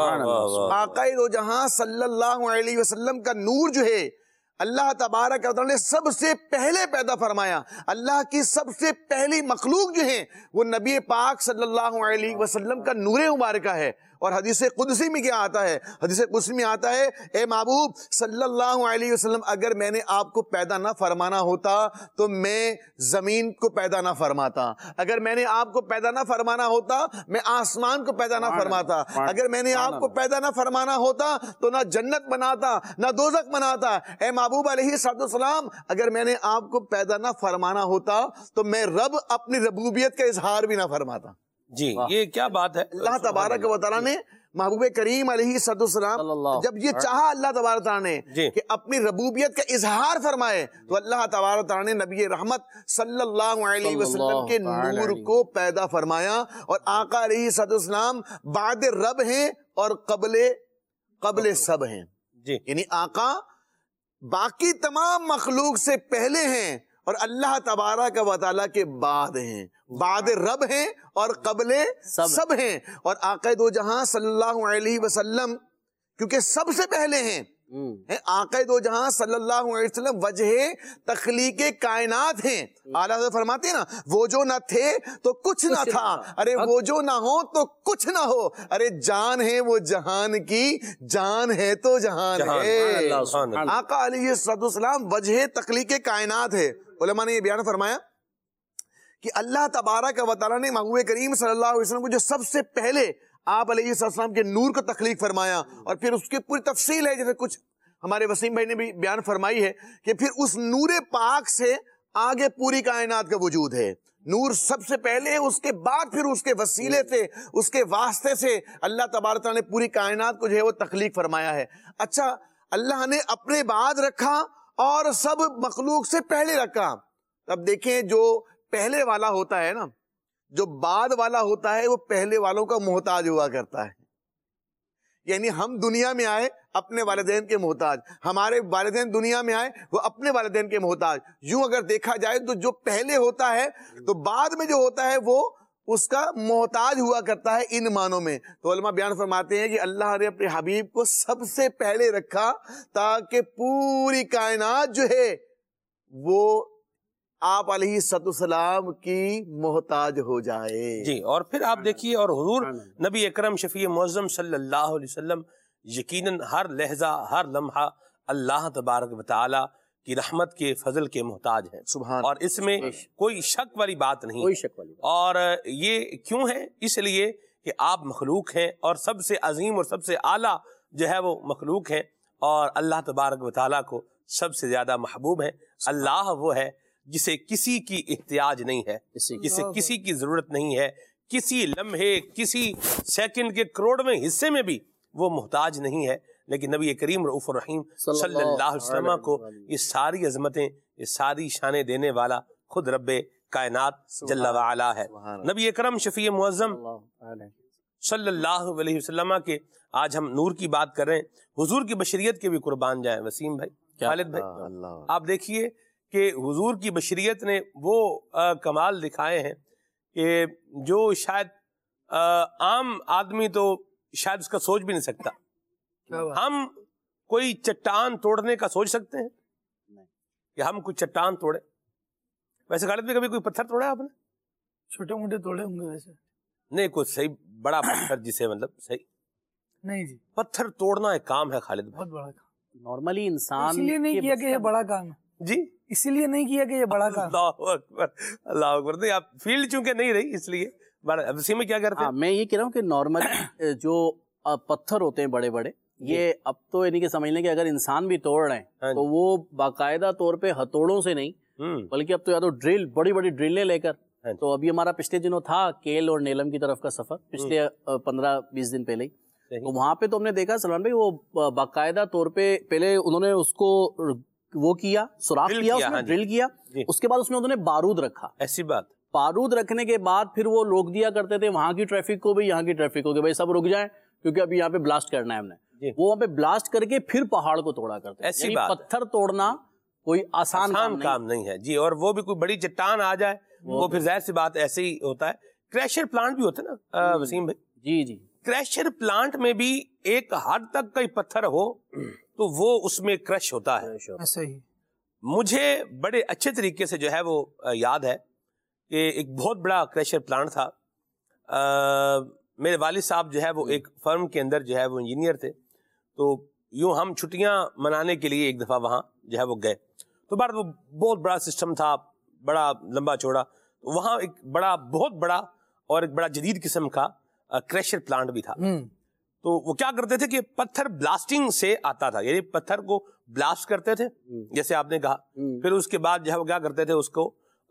آقا دو جہاں صلی اللہ علیہ وسلم کا نور جو ہے اللہ تبارک و تعالیٰ نے سب سے پہلے پیدا فرمایا. اللہ کی سب سے پہلی مخلوق جو ہے وہ نبی پاک صلی اللہ علیہ وسلم کا نور مبارکہ ہے. اور حدیث قدسی میں کیا آتا ہے؟ حدیث قدسی میں آتا ہے، اے محبوب صلی اللہ علیہ وسلم، اگر میں نے آپ کو پیدا نہ فرمانا ہوتا تو میں زمین کو پیدا نہ فرماتا، اگر میں نے آپ کو پیدا نہ فرمانا ہوتا میں آسمان کو پیدا نہ فرماتا، اگر میں نے آپ کو پیدا نہ فرمانا ہوتا تو نہ جنت بناتا نہ دوزخ بناتا. اے محبوب علیہ السلام، اگر میں نے آپ کو پیدا نہ فرمانا ہوتا تو میں رب اپنی ربوبیت کا اظہار بھی نہ فرماتا. جی یہ کیا بات ہے؟ اللہ تبارک و تعالیٰ نے محبوب کریم علیہ السلام جب یہ چاہا اللہ تبارک و تعالیٰ نے کہ اپنی ربوبیت کا اظہار فرمائے تو اللہ تبارک و تعالیٰ نے نبی رحمت صلی اللہ علیہ وسلم کے نور کو پیدا فرمایا. اور آقا علیہ السلام بعد رب ہیں اور قبل سب ہیں. یعنی آقا باقی تمام مخلوق سے پہلے ہیں اور اللہ تبارک و تعالیٰ کے بعد ہیں، بعد رب ہیں اور قبل سب ہیں. اور آقا دو جہاں صلی اللہ علیہ وسلم کیونکہ سب سے پہلے ہیں، آقا دو جہاں صلی اللہ علیہ وسلم وجہ تخلیق کائنات ہیں. اعلیٰ حضرت فرماتے ہیں نا، وہ جو نہ تھے تو کچھ نہ تھا، ارے وہ جو نہ ہو تو کچھ نہ ہو، ارے جان ہے وہ جہان کی، جان ہے تو جہان ہے. آقا علیہ السلام وجہ تخلیق کائنات ہے. علماء نے یہ بیان فرمایا کہ اللہ تبارک و تعالیٰ نے محبوب کریم صلی اللہ علیہ وسلم کو جو سب سے پہلے آپ علیہ السلام کے نور کو تخلیق فرمایا، اور پھر اس کی پوری تفصیل ہے جیسے کچھ ہمارے وسیم بھائی نے بھی بیان فرمائی ہے کہ پھر اس نور پاک سے آگے پوری کائنات کا وجود ہے. نور سب سے پہلے، اس کے بعد پھر اس کے وسیلے سے، اس کے واسطے سے اللہ تبارک تعالیٰ نے پوری کائنات کو جو ہے وہ تخلیق فرمایا ہے. اچھا، اللہ نے اپنے بعد رکھا اور سب مخلوق سے پہلے رکھا. اب دیکھیں جو پہلے والا ہوتا ہے نا، جو بعد والا ہوتا ہے وہ پہلے والوں کا محتاج ہوا کرتا ہے. یعنی ہم دنیا میں آئے اپنے والدین کے محتاج، ہمارے والدین دنیا میں آئے وہ اپنے والدین کے محتاج. یوں اگر دیکھا جائے تو جو پہلے ہوتا ہے تو بعد میں جو ہوتا ہے وہ اس کا محتاج ہوا کرتا ہے ان معنوں میں. تو علماء بیان فرماتے ہیں کہ اللہ نے اپنے حبیب کو سب سے پہلے رکھا تاکہ پوری کائنات جو ہے وہ آپ علیہ السلام کی محتاج ہو جائے. جی. اور پھر آپ دیکھیے، اور حضور نبی اکرم شفیع معظم صلی اللہ علیہ وسلم یقیناً ہر لہجہ ہر لمحہ اللہ تبارک و تعالی کی رحمت کے فضل کے محتاج ہیں. سبحان. اور اس میں کوئی شک والی بات نہیں. کوئی شک والی بات. اور یہ کیوں ہے؟ اس لیے کہ آپ مخلوق ہیں اور سب سے عظیم اور سب سے اعلیٰ جو ہے وہ مخلوق ہیں، اور اللہ تبارک و تعالیٰ کو سب سے زیادہ محبوب ہے. اللہ وہ ہے جسے کسی کی احتیاج نہیں ہے، جسے کسی کی ضرورت نہیں ہے، کسی لمحے کسی سیکنڈ کے کروڑویں حصے میں بھی وہ محتاج نہیں ہے. لیکن نبی کریم رؤوف الرحیم صلی اللہ علیہ وسلم کو یہ ساری عظمتیں، یہ ساری شانیں دینے والا خود رب کائنات جل وعلا ہے. نبی اکرم شفیع معظم صلی اللہ علیہ وسلم کے آج ہم نور کی بات کر رہے ہیں. حضور کی بشریت کے بھی قربان جائیں وسیم بھائی، خالد بھائی. آپ دیکھیے کہ حضور کی بشریت نے وہ کمال دکھائے ہیں کہ جو شاید عام آدمی تو شاید اس کا سوچ بھی نہیں سکتا. ہم کوئی چٹان توڑنے کا سوچ سکتے ہیں کہ ہم کوئی چٹان توڑے؟ ویسے خالد میں کبھی کوئی پتھر توڑا آپ نے؟ چھوٹے موٹے توڑے ہوں گے ویسے. نہیں کوئی صحیح بڑا پتھر جسے مطلب صحیح نہیں جی، پتھر توڑنا ایک کام ہے خالد بھائی. بہت بڑا کام. نارملی انسان اسی لیے نہیں کیا کہ یہ بڑا کام ہے. جی اسی لیے نہیں کیا کہ یہ بڑا کام. اللہ اکبر اللہ اکبر. نہیں آپ فیلڈ چونکہ نہیں رہی اس لیے. اسی میں کیا کرتے ہیں؟ میں یہ کہہ رہا ہوں کہ نارملی جو پتھر ہوتے ہیں بڑے بڑے، یہ اب تو یعنی کہ سمجھ لیں کہ اگر انسان بھی توڑ رہے ہیں تو وہ باقاعدہ طور پہ ہتھوڑوں سے نہیں، بلکہ اب تو یا تو ڈرل، بڑی بڑی ڈرلیں لے کر. تو ابھی ہمارا پچھلے دنوں تھا کیل اور نیلم کی طرف کا سفر، پچھلے 15-20 دن پہلے ہی. تو وہاں پہ تو ہم نے دیکھا سلمان بھائی وہ باقاعدہ طور پہ پہلے انہوں نے اس کو وہ کیا، سوراخ کیا، اس میں ڈرل کیا، اس کے بعد اس میں انہوں نے بارود رکھا. ایسی بات. بارود رکھنے کے بعد پھر وہ روک دیا کرتے تھے وہاں کی ٹریفک کو بھی، یہاں کی ٹریفک کو کہ بھائی سب رک جائیں کیونکہ ابھی یہاں پہ بلاسٹ کرنا ہے ہم نے. وہ وہاں پہ بلاسٹ کر کے پھر پہاڑ کو توڑا کرتے. ایسی بات. پتھر توڑنا کوئی آسان کام نہیں ہے. جی. اور وہ بھی کوئی بڑی چٹان آ جائے وہ پھر ظاہر سی بات ایسے ہی ہوتا ہے. کریشر پلانٹ بھی ہوتا ہے نا وسیم بھائی. جی جی. کریشر پلانٹ میں بھی ایک حد تک کوئی پتھر ہو تو وہ اس میں کرش ہوتا ہے. ایسا ہی مجھے بڑے اچھے طریقے سے جو ہے وہ یاد ہے کہ ایک بہت بڑا کریشر پلانٹ تھا. میرے والد صاحب جو ہے وہ ایک فرم کے اندر جو ہے وہ انجینئر تھے. تو یوں ہم چھٹیاں منانے کے لیے ایک دفعہ وہاں جو ہے وہ گئے. تو بعد وہ بہت بڑا سسٹم تھا، بڑا لمبا چوڑا. وہاں ایک بڑا بہت بڑا اور ایک بڑا جدید قسم کا کریشر پلانٹ بھی تھا. تو وہ کیا کرتے تھے کہ پتھر بلاسٹنگ سے آتا تھا، یعنی پتھر کو بلاسٹ کرتے تھے جیسے آپ نے کہا. پھر اس کے بعد جو ہے وہ کیا کرتے تھے، اس کو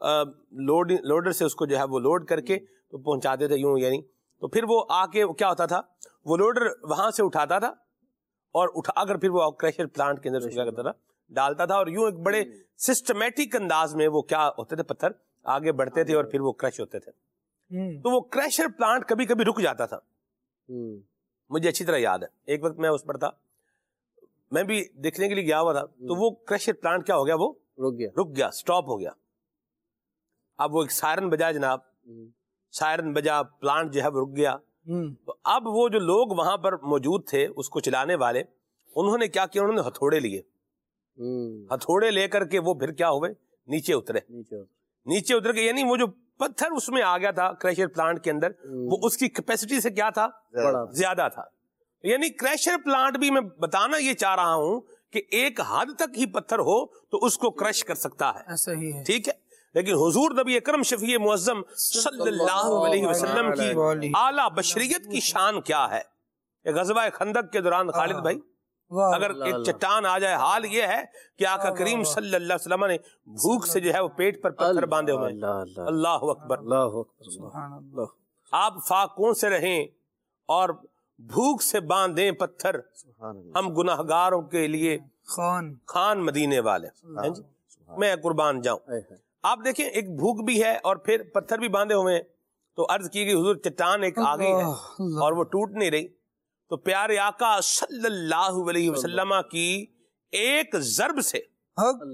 لوڈر سے اس کو جو ہے وہ لوڈ کر کے تو پہنچاتے تھے یوں. یعنی تو پھر وہ آ کے کیا ہوتا تھا، وہ لوڈر وہاں سے اٹھاتا تھا اور اٹھا کر پھر وہ کریشر پلانٹ کے اندر کیا کرتا تھا، ڈالتا تھا. اور یوں ایک بڑے سسٹمیٹک انداز میں وہ کیا ہوتے تھے، پتھر آگے بڑھتے تھے اور پھر وہ کرش ہوتے تھے. تو وہ کریشر پلانٹ کبھی کبھی رک جاتا تھا. مجھے اچھی طرح یاد ہے ایک وقت میں اس پر تھا، میں بھی دیکھنے کے لیے گیا ہوا تھا. تو وہ کریشر پلانٹ کیا ہو گیا، وہ رک گیا، سٹاپ ہو گیا. اب وہ ایک سائرن بجا جناب، سائرن بجا، پلانٹ جو ہے وہ رک گیا. تو اب وہ جو لوگ وہاں پر موجود تھے اس کو چلانے والے، انہوں نے کیا کیا، انہوں نے ہتھوڑے لیے. ہتھوڑے لے کر کے وہ پھر کیا ہوئے، نیچے اترے. نیچے اتر کے یعنی وہ جو پتھر اس میں آ گیا تھا کریشر پلانٹ کے اندر، وہ اس کی کیپیسٹی سے کیا تھا، زیادہ تھا. یعنی کریشر پلانٹ بھی میں بتانا یہ چاہ رہا ہوں کہ ایک حد تک ہی پتھر ہو تو اس کو کرش کر سکتا ہے. ایسا ہی ہے. ٹھیک ہے. لیکن حضور نبی اکرم شفیع معظم صلی اللہ علیہ وسلم کی اعلیٰ بشریت کی شان کیا ہے. غزوہ خندق کے دوران خالد بھائی اگر ایک چٹان آ جائے، حال یہ ہے کہ آقا کریم صلی اللہ علیہ وسلم نے بھوک سے جو ہے وہ پیٹ پر پتھر باندھے ہوئے. اللہ اکبر. آپ فاقوں سے رہیں اور بھوک سے باندھیں پتھر، ہم گناہگاروں کے لیے خان مدینے والے. میں قربان جاؤں. آپ دیکھیں ایک بھوک بھی ہے اور پھر پتھر بھی باندھے ہوئے ہیں. تو عرض کی گئی حضور چٹان ایک آگے ہے اور وہ ٹوٹ نہیں رہی. تو پیارے آقا صلی اللہ علیہ وسلم کی ایک ضرب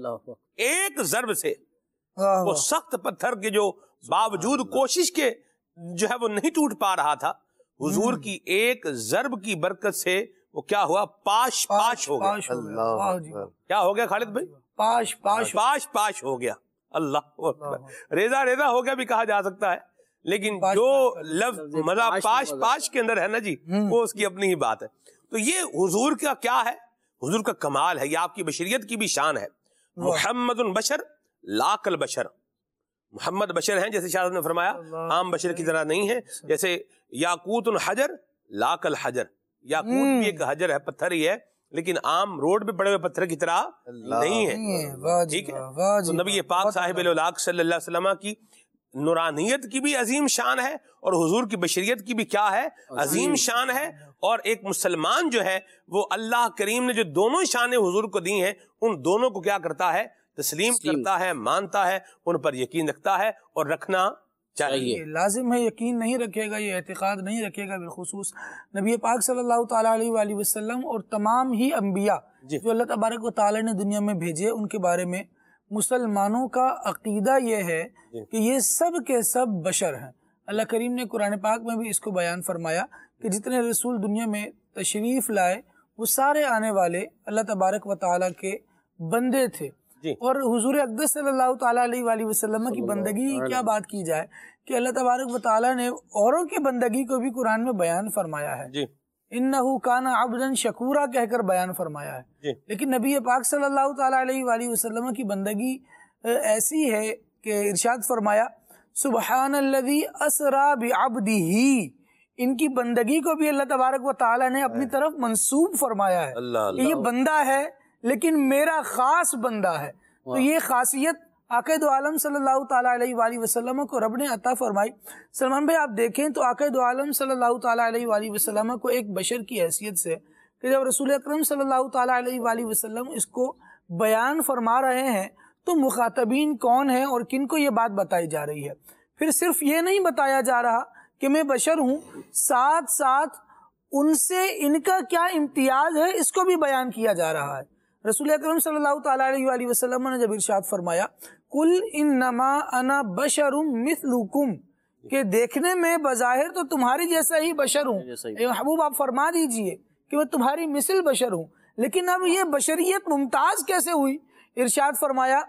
سے وہ سخت پتھر کے جو باوجود کوشش کے جو ہے وہ نہیں ٹوٹ پا رہا تھا، حضور کی ایک ضرب کی برکت سے وہ کیا ہوا؟ پاش پاش ہو گیا۔ اللہ اکبر۔ کیا ہو گیا خالد بھائی؟ پاش پاش پاش پاش ہو گیا۔ اللہ اکبر۔ ریزہ ریزہ ہو گیا بھی کہا جا سکتا ہے، لیکن جو لفظ مزہ پاش پاش کے اندر ہے نا جی، وہ اس کی اپنی ہی بات ہے۔ تو یہ حضور کا کیا ہے؟ حضور کا کمال ہے، یہ آپ کی بشریت کی بھی شان ہے۔ محمد بشر لا کل بشر، محمد بشر ہیں جیسے شاہ نے فرمایا، عام بشر کی طرح نہیں ہے۔ جیسے یاقوت حجر لا کل حجر، یاقوت بھی ایک حجر ہے، پتھر ہی ہے، لیکن عام روڈ پہ پڑے ہوئے پتھر کی طرح نہیں ہے، ٹھیک ہے۔ تو نبی پاک صاحب الاولاق صلی اللہ علیہ وسلم کی نورانیت کی بھی عظیم شان ہے، اور حضور کی بشریت کی بھی کیا ہے؟ عظیم شان ہے۔ اور ایک مسلمان جو ہے وہ اللہ کریم نے جو دونوں شانیں حضور کو دی ہیں، ان دونوں کو کیا کرتا ہے؟ تسلیم کرتا ہے، مانتا ہے، ان پر یقین رکھتا ہے، اور رکھنا چاہیے۔ لازم ہے، یقین نہیں رکھے گا، یہ اعتقاد نہیں رکھے گا، بالخصوص نبی پاک صلی اللہ تعالیٰ علیہ وآلہ وسلم اور تمام ہی انبیاء جو اللہ تبارک و تعالیٰ نے دنیا میں بھیجے، ان کے بارے میں مسلمانوں کا عقیدہ یہ ہے کہ یہ سب کے سب بشر ہیں۔ اللہ کریم نے قرآن پاک میں بھی اس کو بیان فرمایا کہ جتنے رسول دنیا میں تشریف لائے وہ سارے آنے والے اللہ تبارک و تعالیٰ کے بندے تھے۔ اور حضور اقدس صلی اللہ تعالیٰ علیہ وآلہ وسلم کی بندگی کی کیا بات کی جائے کہ اللہ تبارک و تعالیٰ نے اوروں کی بندگی کو بھی قرآن میں بیان فرمایا ہے، انہو کان عبدا شکورا کہہ کر بیان فرمایا ہے۔ لیکن نبی پاک صلی اللہ تعالیٰ علیہ وآلہ وسلم کی بندگی ایسی ہے کہ ارشاد فرمایا سبحان الذی اسری بعبدہ، ان کی بندگی کو بھی اللہ تبارک و تعالیٰ نے اپنی طرف منسوب فرمایا ہے کہ یہ بندہ ہے لیکن میرا خاص بندہ ہے۔ تو یہ خاصیت آقا دو عالم صلی اللہ تعالیٰ علیہ وآلہ وسلم کو رب نے عطا فرمائی۔ سلمان بھائی آپ دیکھیں تو آقا دو عالم صلی اللہ تعالیٰ علیہ وآلہ وسلم کو ایک بشر کی حیثیت سے کہ جب رسول اکرم صلی اللہ تعالیٰ علیہ وآلہ وسلم اس کو بیان فرما رہے ہیں تو مخاطبین کون ہیں اور کن کو یہ بات بتائی جا رہی ہے؟ پھر صرف یہ نہیں بتایا جا رہا کہ میں بشر ہوں، ساتھ ساتھ ان سے ان کا کیا امتیاز ہے اس کو بھی بیان کیا جا رہا ہے۔ رسول اکرم صلی اللہ تعالیٰ علیہ وآلہ وسلم نے جب ارشاد فرمایا قل انما انا بشر مثلکم، کہ دیکھنے میں بظاہر تو تمہاری جیسا ہی بشر ہوں، اے محبوب آپ فرما دیجئے کہ میں تمہاری مثل بشر ہوں، لیکن اب یہ بشریت ممتاز کیسے ہوئی؟ ارشاد فرمایا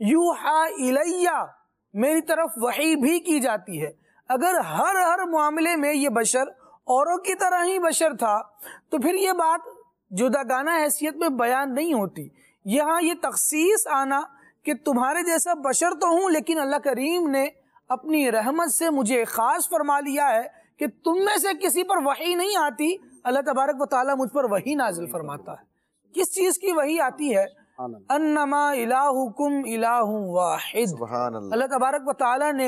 یوحی الیہ، میری طرف وحی بھی کی جاتی ہے۔ اگر ہر معاملے میں یہ بشر اوروں کی طرح ہی بشر تھا تو پھر یہ بات جداگانہ حیثیت میں بیان نہیں ہوتی۔ یہاں یہ تخصیص آنا کہ تمہارے جیسا بشر تو ہوں لیکن اللہ کریم نے اپنی رحمت سے مجھے خاص فرما لیا ہے کہ تم میں سے کسی پر وحی نہیں آتی، اللہ تبارک و تعالیٰ مجھ پر وحی نازل فرماتا ہے۔ کس چیز کی وحی آتی ہے؟ انما الہکم الہ واحد، سبحان اللہ۔ اللہ تبارک و تعالیٰ نے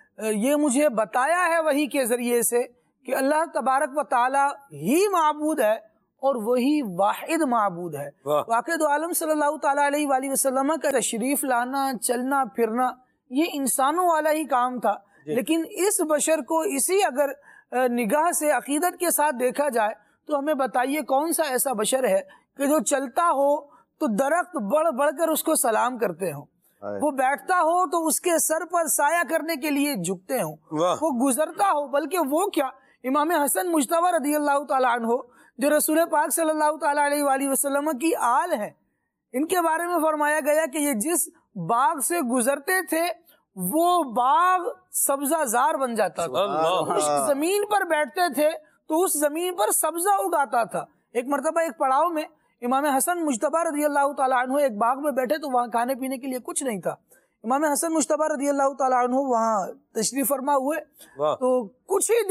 یہ مجھے بتایا ہے وحی کے ذریعے سے کہ اللہ تبارک و تعالیٰ ہی معبود ہے اور وہی واحد معبود ہے۔ واقع دو عالم صلی اللہ تعالیٰ علیہ وآلہ وسلم کا تشریف لانا، چلنا پھرنا یہ انسانوں والا ہی کام تھا، لیکن اس بشر کو اسی اگر نگاہ سے عقیدت کے ساتھ دیکھا جائے تو ہمیں بتائیے کون سا ایسا بشر ہے کہ جو چلتا ہو تو درخت بڑھ بڑھ کر اس کو سلام کرتے ہوں، وہ بیٹھتا ہو تو اس کے سر پر سایہ کرنے کے لیے جھکتے ہوں، وہ گزرتا ہو، بلکہ وہ کیا امام حسن مجتبی رضی اللہ تعالیٰ عنہ جو رسول پاک صلی اللہ تعالیٰ علیہ وآلہ وسلم کی آل ہیں، ان کے بارے میں فرمایا گیا کہ یہ جس باغ سے گزرتے تھے وہ باغ سبزہ زار بن جاتا تھا، اس زمین پر بیٹھتے تھے تو اس زمین پر سبزہ اگاتا تھا۔ ایک مرتبہ ایک پڑاؤ میں امام حسن مجتبی رضی اللہ تعالیٰ عنہ ایک باغ میں بیٹھے تو وہاں کھانے پینے کے لیے کچھ نہیں تھا۔ امام حسن مجتبی رضی اللہ تعالیٰ عنہ وہاں تشریف فرما ہوئے تو کچھ ہی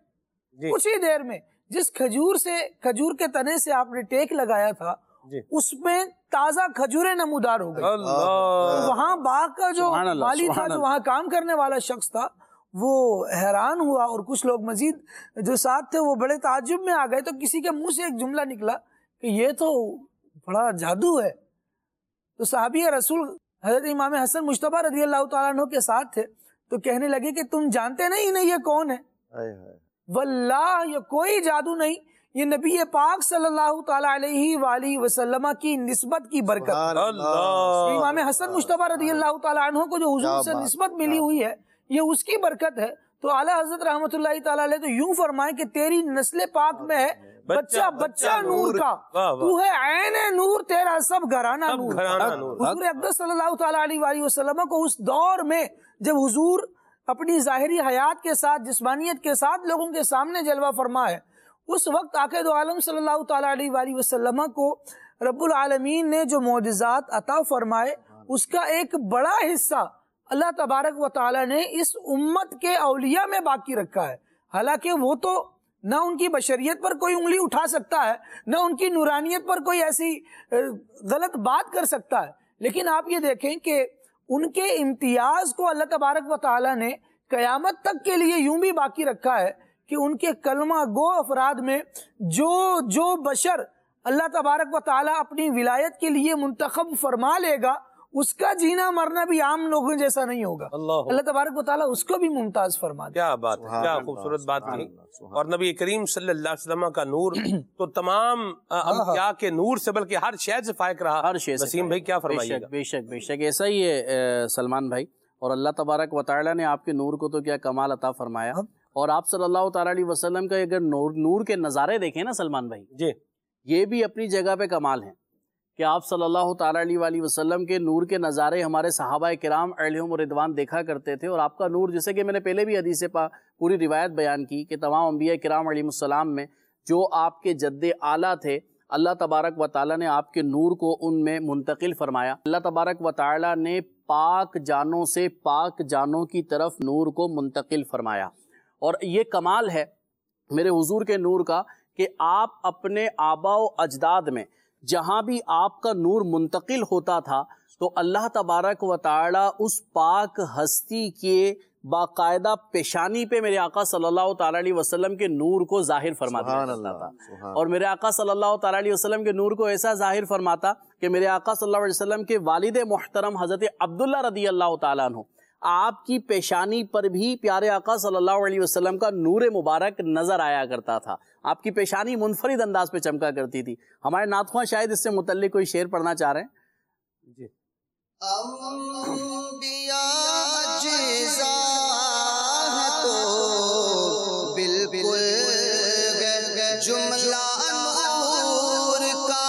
دیر میں جس کھجور کے تنے سے آپ نے ٹیک لگایا تھا اس میں تازہ کھجوریں نمودار ہو گئی۔ وہاں باغ کا جو مالی تھا، جو وہاں کام کرنے والا شخص تھا، وہ حیران ہوا اور کچھ لوگ مزید جو ساتھ تھے وہ بڑے تعجب میں آ گئے۔ تو کسی کے منہ سے ایک جملہ نکلا کہ یہ تو بڑا جادو ہے۔ تو صحابی رسول حضرت امام حسن مجتبی رضی اللہ تعالیٰ عنہ کے ساتھ تھے تو کہنے لگے کہ تم جانتے نہیں یہ کون ہے؟ واللہ یہ کوئی جادو نہیں، یہ نبی پاک صلی اللہ تعالیٰ علیہ وآلہ وسلم کی نسبت کی برکت۔ امام حسن مجتبی رضی اللہ تعالیٰ عنہ کو جو حضور سے نسبت ملی ہوئی ہے یہ اس کی برکت ہے۔ تو اعلیٰ حضرت رحمۃ اللہ تعالیٰ علیہ تو یوں فرمائے کہ تیری نسل پاک میں ہے بچہ بچہ نور کا، تو ہے عین نور، تیرا سب گھرانہ نور۔ حضور اقدس صلی اللہ تعالیٰ علیہ وآلہ وسلم کو اس دور میں جب حضور اپنی ظاہری حیات کے ساتھ، جسمانیت کے ساتھ لوگوں کے سامنے جلوہ فرما ہے، اس وقت آقا دو عالم صلی اللہ تعالیٰ علیہ وآلہ وسلم کو رب العالمین نے جو معجزات عطا فرمائے اس کا ایک بڑا حصہ اللہ تبارک و تعالیٰ نے اس امت کے اولیاء میں باقی رکھا ہے۔ حالانکہ وہ تو نہ ان کی بشریت پر کوئی انگلی اٹھا سکتا ہے، نہ ان کی نورانیت پر کوئی ایسی غلط بات کر سکتا ہے، لیکن آپ یہ دیکھیں کہ ان کے امتیاز کو اللہ تبارک و تعالیٰ نے قیامت تک کے لیے یوں بھی باقی رکھا ہے کہ ان کے کلمہ گو افراد میں جو بشر اللہ تبارک و تعالیٰ اپنی ولایت کے لیے منتخب فرما لے گا، اس کا جینا مرنا بھی عام لوگوں جیسا نہیں ہوگا۔ اللہ تبارک و تعالیٰ اس کو بھی ممتاز فرما دے۔ کیا بات ہے، کیا خوبصورت بات کی۔ اور نبی کریم صلی اللہ علیہ وسلم کا نور تو تمام انبیاء کے نور سے بلکہ ہر شے سے فائق رہا۔ ہر شے سے۔ وسیم بھائی کیا فرمائیے گا؟ بے شک بے شک ایسا ہی ہے سلمان بھائی، اور اللہ تبارک و تعالیٰ نے آپ کے نور کو تو کیا کمال عطا فرمایا، اور آپ صلی اللہ تعالیٰ علیہ وسلم کا اگر نور کے نظارے دیکھیں نا سلمان بھائی، جی یہ بھی اپنی جگہ پہ کمال ہیں کہ آپ صلی اللہ تعالیٰ علیہ وآلہ وسلم کے نور کے نظارے ہمارے صحابہ کرام علیہم رضوان دیکھا کرتے تھے، اور آپ کا نور جیسے کہ میں نے پہلے بھی حدیث پوری روایت بیان کی کہ تمام انبیاء کرام علیہم السلام میں جو آپ کے جد اعلیٰ تھے، اللہ تبارک و تعالیٰ نے آپ کے نور کو ان میں منتقل فرمایا۔ اللہ تبارک و تعالیٰ نے پاک جانوں سے پاک جانوں کی طرف نور کو منتقل فرمایا، اور یہ کمال ہے میرے حضور کے نور کا کہ آپ اپنے آباء و اجداد میں جہاں بھی آپ کا نور منتقل ہوتا تھا تو اللہ تبارک و تعالی اس پاک ہستی کے باقاعدہ پیشانی پہ میرے آقا صلی اللہ تعالیٰ علیہ وسلم کے نور کو ظاہر فرماتا تھا، اور میرے آقا صلی اللہ تعالیٰ علیہ وسلم کے نور کو ایسا ظاہر فرماتا کہ میرے آقا صلی اللہ علیہ وسلم کے والد محترم حضرت عبداللہ رضی اللہ تعالیٰ عنہ، آپ کی پیشانی پر بھی پیارے آقا صلی اللہ علیہ وسلم کا نور مبارک نظر آیا کرتا تھا۔ آپ کی پیشانی منفرد انداز پہ چمکا کرتی تھی۔ ہمارے نعت خواں شاید اس سے متعلق کوئی شعر پڑھنا چاہ رہے ہیں۔ جی انبیاء اجزا ہے تو بالکل جملہ نور کا،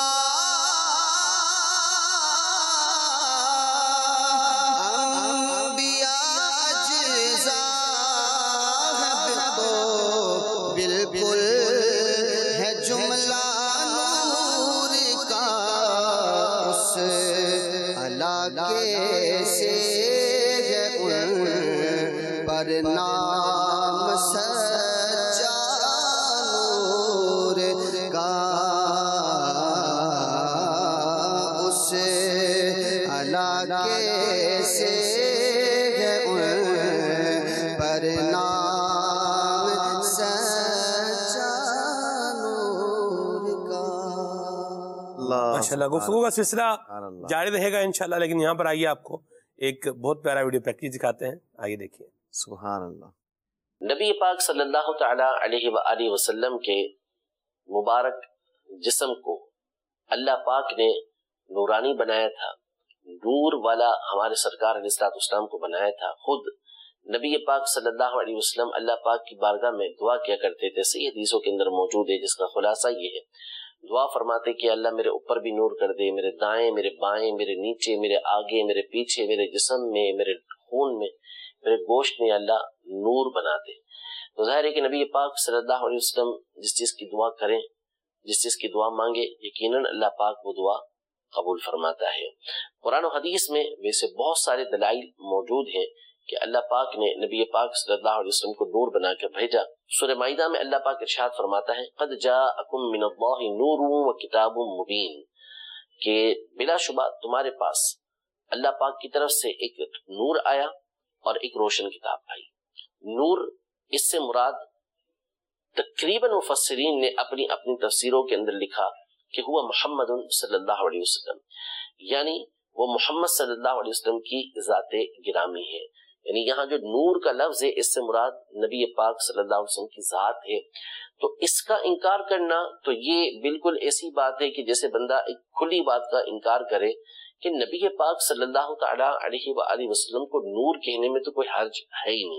انبیاء اجزا ہے تو بالکل ہے جملہ نور کا، اس کیسے ان پر نام سچا نور کا، اس اللہ کیسے ان پر نام سچا نور کا۔ ماشاءاللہ گفتگو کا سلسلہ جاری رہے گا انشاءاللہ، لیکن یہاں پر آئیے آپ کو ایک بہت پیارا ویڈیو پیکیج دکھاتے ہیں، آئیے دیکھیے۔ سبحان اللہ۔ نبی پاک صلی اللہ تعالی علیہ وآلہ وسلم کے مبارک جسم کو اللہ پاک نے نورانی بنایا تھا، نور والا ہمارے سرکار علیہ الصلوۃ والسلام کو بنایا تھا۔ خود نبی پاک صلی اللہ علیہ وسلم اللہ پاک کی بارگاہ میں دعا کیا کرتے تھے، صحیح حدیثوں کے اندر موجود ہے، جس کا خلاصہ یہ ہے، دعا فرماتے کہ اللہ میرے اوپر بھی نور کر دے، میرے دائیں، میرے بائیں، میرے نیچے، میرے آگے، میرے پیچھے، میرے جسم میں، میرے خون میں، میرے گوشت میں اللہ نور بنا دے۔ تو ظاہر ہے کہ نبی پاک صلی اللہ علیہ وسلم جس چیز کی دعا کریں، جس چیز کی دعا مانگے، یقیناً اللہ پاک وہ دعا قبول فرماتا ہے۔ قرآن و حدیث میں ویسے بہت سارے دلائل موجود ہیں کہ اللہ پاک نے نبی پاک صلی اللہ علیہ وسلم کو نور بنا کر بھیجا۔ سورہ مائدہ میں اللہ پاک ارشاد فرماتا ہے قد جاءکم من اللہ نور و کتاب مبین، کہ بلا شبہ تمہارے پاس اللہ پاک کی طرف سے ایک نور آیا اور ایک روشن کتاب آئی۔ نور اس سے مراد تقریباً مفسرین نے اپنی اپنی تفسیروں کے اندر لکھا کہ ہوا محمد صلی اللہ علیہ وسلم، یعنی وہ محمد صلی اللہ علیہ وسلم کی ذات گرامی ہے۔ یعنی یہاں جو نور کا لفظ ہے اس سے مراد نبی پاک صلی اللہ علیہ وسلم کی ذات ہے۔ تو اس کا انکار کرنا تو یہ بالکل ایسی بات ہے کہ جیسے بندہ ایک کھلی بات کا انکار کرے کہ نبی پاک صلی اللہ تعالی علیہ وآلہ وسلم کو نور کہنے میں تو کوئی حرج ہے ہی نہیں،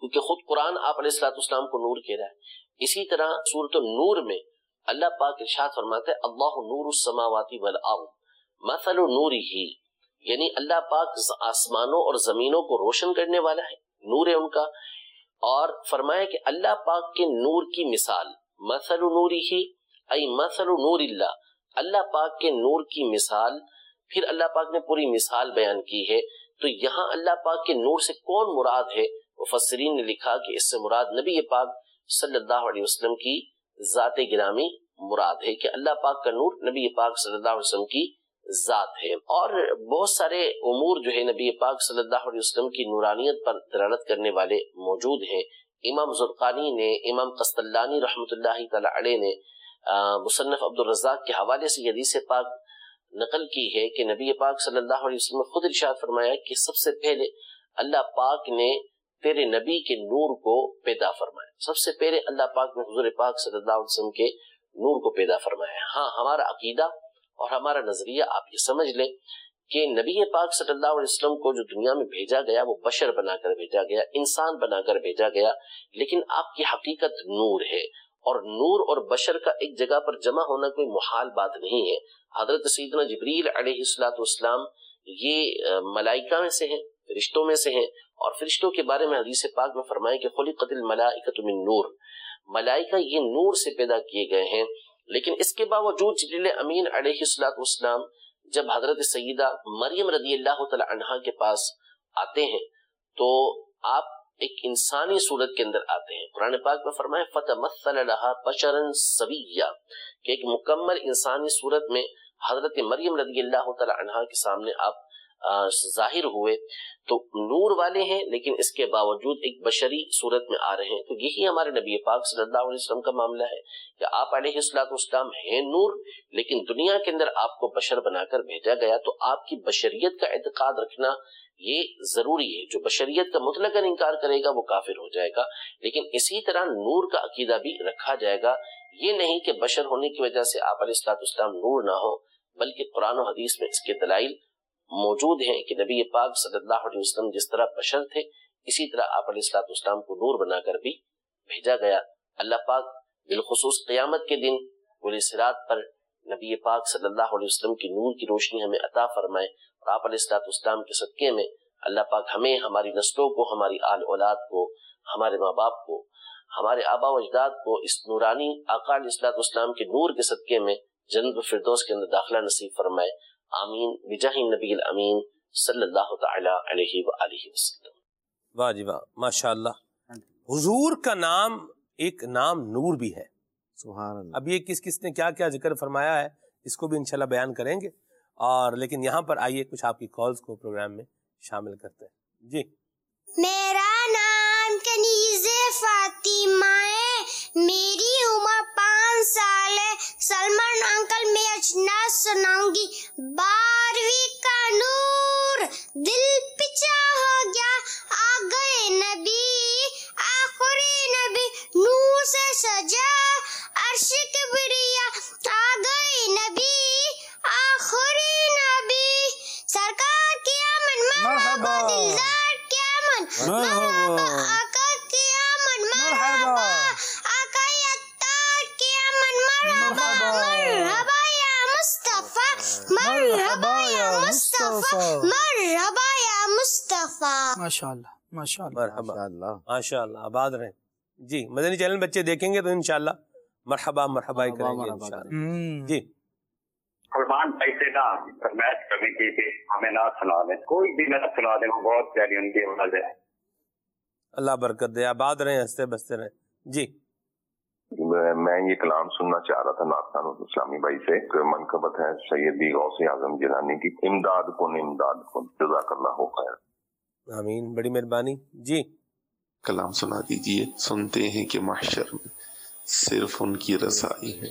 کیونکہ خود قرآن آپ علیہ الصلوۃ والسلام کو نور کہہ رہا ہے۔ اسی طرح سورۃ النور میں اللہ پاک ارشاد فرماتا ہے اللہ نور السماوات والارض مثل نورہ، یعنی اللہ پاک آسمانوں اور زمینوں کو روشن کرنے والا ہے، نور ہے ان کا۔ اور فرمایا کہ اللہ پاک کے نور کی مثال، مثل نورہ ای مثل نور اللہ، اللہ پاک کے نور کی مثال۔ پھر اللہ پاک نے پوری مثال بیان کی ہے، تو یہاں اللہ پاک کے نور سے کون مراد ہے؟ مفسرین نے لکھا کہ اس سے مراد نبی پاک صلی اللہ علیہ وسلم کی ذات گرامی مراد ہے، کہ اللہ پاک کا نور نبی پاک صلی اللہ علیہ وسلم کی ذات ہے۔ اور بہت سارے امور جو ہے نبی پاک صلی اللہ علیہ وسلم کی نورانیت پر دلالت کرنے والے موجود ہیں۔ امام زرقانی نے، امام قسطلانی رحمۃ اللہ تعالی علیہ نے مصنف عبد الرزاق کے حوالے سے حدیث پاک نقل کی ہے کہ نبی پاک صلی اللہ علیہ وسلم نے خود ارشاد فرمایا کہ سب سے پہلے اللہ پاک نے تیرے نبی کے نور کو پیدا فرمایا، سب سے پہلے اللہ پاک نے حضور پاک صلی اللہ علیہ وسلم کے نور کو پیدا فرمایا۔ ہاں، ہمارا عقیدہ اور ہمارا نظریہ آپ یہ سمجھ لیں کہ نبی پاک صلی اللہ علیہ وسلم کو جو دنیا میں بھیجا گیا وہ بشر بنا کر بھیجا گیا، انسان بنا کر بھیجا گیا، لیکن آپ کی حقیقت نور ہے، اور نور اور بشر کا ایک جگہ پر جمع ہونا کوئی محال بات نہیں ہے۔ حضرت سیدنا جبریل علیہ الصلوۃ والسلام یہ ملائکہ میں سے ہیں، فرشتوں میں سے ہیں، اور فرشتوں کے بارے میں حدیث پاک میں فرمایا کہ خلقت الملائکۃ من نور، ملائکہ یہ نور سے پیدا کیے گئے ہیں۔ لیکن اس کے باوجود جبریل امین علیہ الصلوۃ والسلام جب حضرت سیدہ مریم رضی اللہ تعالی عنہا کے پاس آتے ہیں تو آپ ایک انسانی صورت کے اندر آتے ہیں۔ قرآن پاک میں فرمایا فتمثل لها بشرا سویا، کہ ایک مکمل انسانی صورت میں حضرت مریم رضی اللہ تعالی عنہا کے سامنے آپ ظاہر ہوئے، تو نور والے ہیں لیکن اس کے باوجود ایک بشری صورت میں آ رہے ہیں۔ تو یہی ہمارے نبی پاک صلی اللہ علیہ وسلم کا معاملہ ہے کہ آپ علیہ الصلوۃ والسلام ہیں نور، لیکن دنیا کے اندر آپ کو بشر بنا کر بھیجا گیا، تو آپ کی بشریت کا اعتقاد رکھنا یہ ضروری ہے۔ جو بشریت کا مطلقاً انکار کرے گا وہ کافر ہو جائے گا، لیکن اسی طرح نور کا عقیدہ بھی رکھا جائے گا۔ یہ نہیں کہ بشر ہونے کی وجہ سے آپ علیہ الصلوۃ والسلام نور نہ ہو، بلکہ قرآن و حدیث میں اس کے دلائل موجود ہیں کہ نبی پاک صلی اللہ علیہ وسلم جس طرح بشر تھے اسی طرح آپ علیہ الصلوۃ والسلام کو نور بنا کر بھی بھیجا گیا۔ اللہ پاک بالخصوص قیامت کے دن پورے صراط پر نبی پاک صلی اللہ علیہ وسلم کی نور کی روشنی ہمیں عطا فرمائے، اور آپ علیہ الصلوۃ والسلام کے صدقے میں اللہ پاک ہمیں، ہماری نسلوں کو، ہماری آل اولاد کو، ہمارے ماں باپ کو، ہمارے آبا و اجداد کو اس نورانی آقا علیہ الصلوۃ والسلام کے نور کے صدقے میں جنت الفردوس کے اندر داخلہ نصیب فرمائے، آمین بجاہ نبی الامین صلی اللہ تعالی علیہ وآلہ وسلم۔ واہ جی واہ، ماشاءاللہ۔ حضور کا نام ایک نام نور بھی ہے، سبحان اللہ۔ اب یہ کس نے کیا کیا ذکر فرمایا ہے اس کو بھی انشاءاللہ بیان کریں گے، اور لیکن یہاں پر آئیے کچھ آپ کی کالز کو پروگرام میں شامل کرتے ہیں۔ جی، میرا نام کنیز فاطمہ ہے، میری عمر 5 سال ہے، سلمان انکل میں اچنا سناؤں گی۔ 12ویں کا نور دل پچا ہو گیا، آ گئے نبی آخری نبی، نور سے سجا عرش کبریا، آ گئے نبی آخری نبی، سرکار کی آمد مرحبا، دلدار کی آمد مرحبا، آقا کی آمد مرحبا، آقا اتار کی آمد مرحبا، مرحبا یا مصطفیٰ، مرحبا یا مصطفیٰ، مرحبا یا مصطفیٰ۔ ماشاءاللہ ماشاءاللہ مرحبا، ماشاءاللہ، آباد رہیں۔ جی، مدنی چینل بچے دیکھیں گے تو انشاءاللہ مرحبا مرحبا ہی کریں گے انشاءاللہ۔ جی، سلمان بھائی سے نا فرمائش کرنی کی کہ ہمیں نہ سنا دیں، کوئی بھی نہ سنا دیں، بہت پیاری ان کی آواز ہے۔ اللہ برکت دے، آباد رہیں، ہنستے بستے رہیں۔ جی، میں یہ کلام سننا چاہ رہا تھا ناطقان اسلامی بھائی سے، منقبت ہے سیدی غوث اعظم جیلانی کی، امداد کن امداد کن، جزاک اللہ خیر۔ آمین، بڑی مہربانی۔ جی، کلام سنا دیجئے۔ سنتے ہیں کہ محشر میں صرف ان کی رسائی ہے۔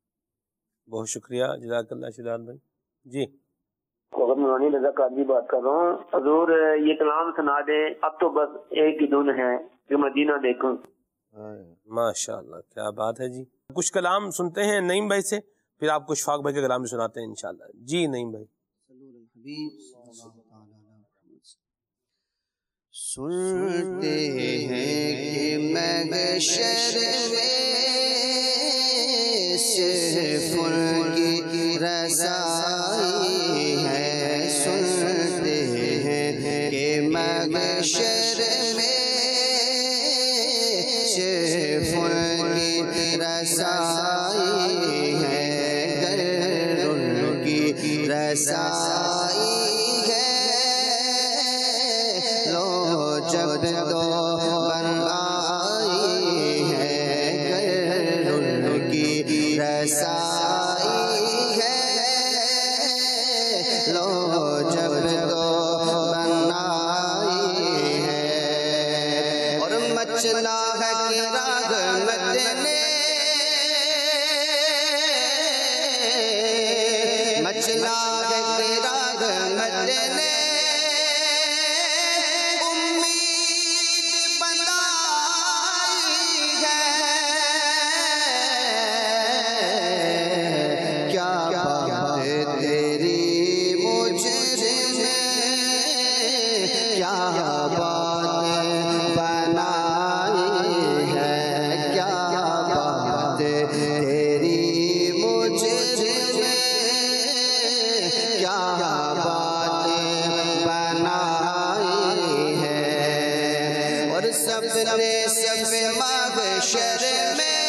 بہت شکریہ، جزاک اللہ شداد بھائی۔ جی، نورانی رضا قادری بات کر رہا ہوں، حضور یہ کلام سنا دے، اب تو بس ایک ہی دن ہے کہ مدینہ دیکھوں۔ ماشاءاللہ، کیا بات ہے جی۔ کچھ کلام سنتے ہیں نعیم بھائی سے، پھر آپ کو شفاق بھائی کے کلام بھی سناتے ہیں انشاءاللہ۔ جی نعیم بھائی۔ سنتے ہیں کہ محشر میں صرف ان کی رضائی ہے، سنتے ہیں کہ محشر میں صرف ان کی رضائی ہے، گر ان کی رضائی ہے، لو جب دو بنائی ہے، گر ان کی رضائی ہے، لو جب دو بنائی ہے، اور مچنا ہے کہ رحمت نے، مچنا ہے کہ رحمت نے امید بنائی ہے، کیا بات تیری مجرم، کیا بات بنائی ہے، کیا بات تیری مجرم، کیا بات بنائی ہے، اور سب نے سب محشر میں،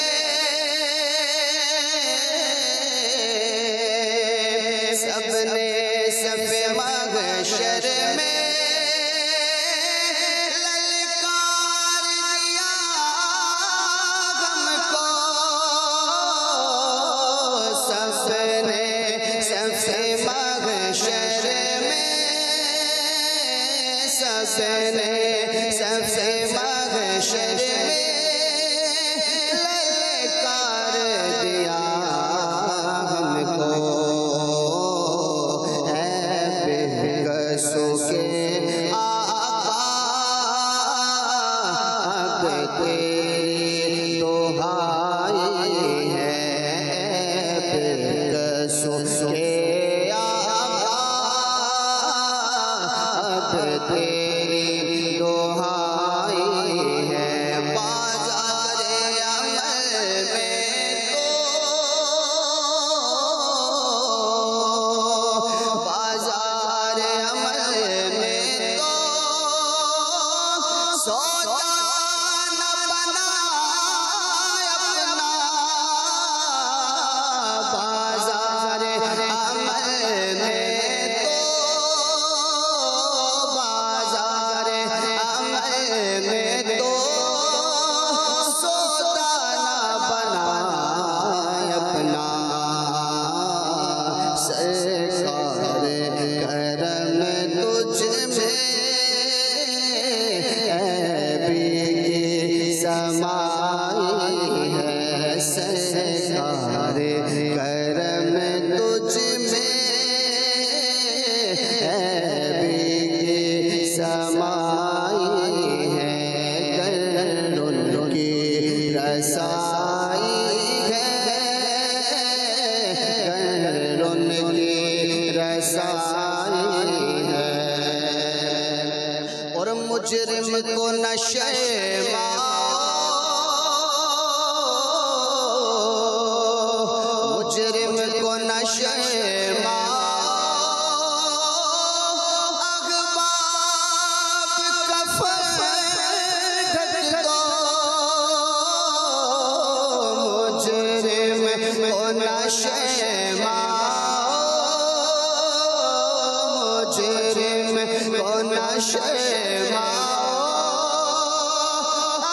سب نے سب محشر میں للکار دیا ہم کو، سب نے سب محشر میں، سب نے سب محشر میں للکار دیا ہم کو، اے بے کسوں کے آقا اب تیری دہائی ہے، اے بے کسوں کے آقا اب تیری دہائی ہے، بازار عمل میں تو، بازار عمل میں تو سودا نہ بنا اپنا، بازار عمل میں تو، بازار عمل میں تو سودا نہ بنا اپنا، سرکار کرم تجھ میں بھی سمائی ہے، سرکار کرم تجھ میں بھی سمائی ہے، گر ان کی رسائی ہے، گر ان کی رسائی ہے، اور مجرم کو نشے مجرم کو نشے اغباب کفن ڈھک دو، مجرم کو نشے مجرم کو نشے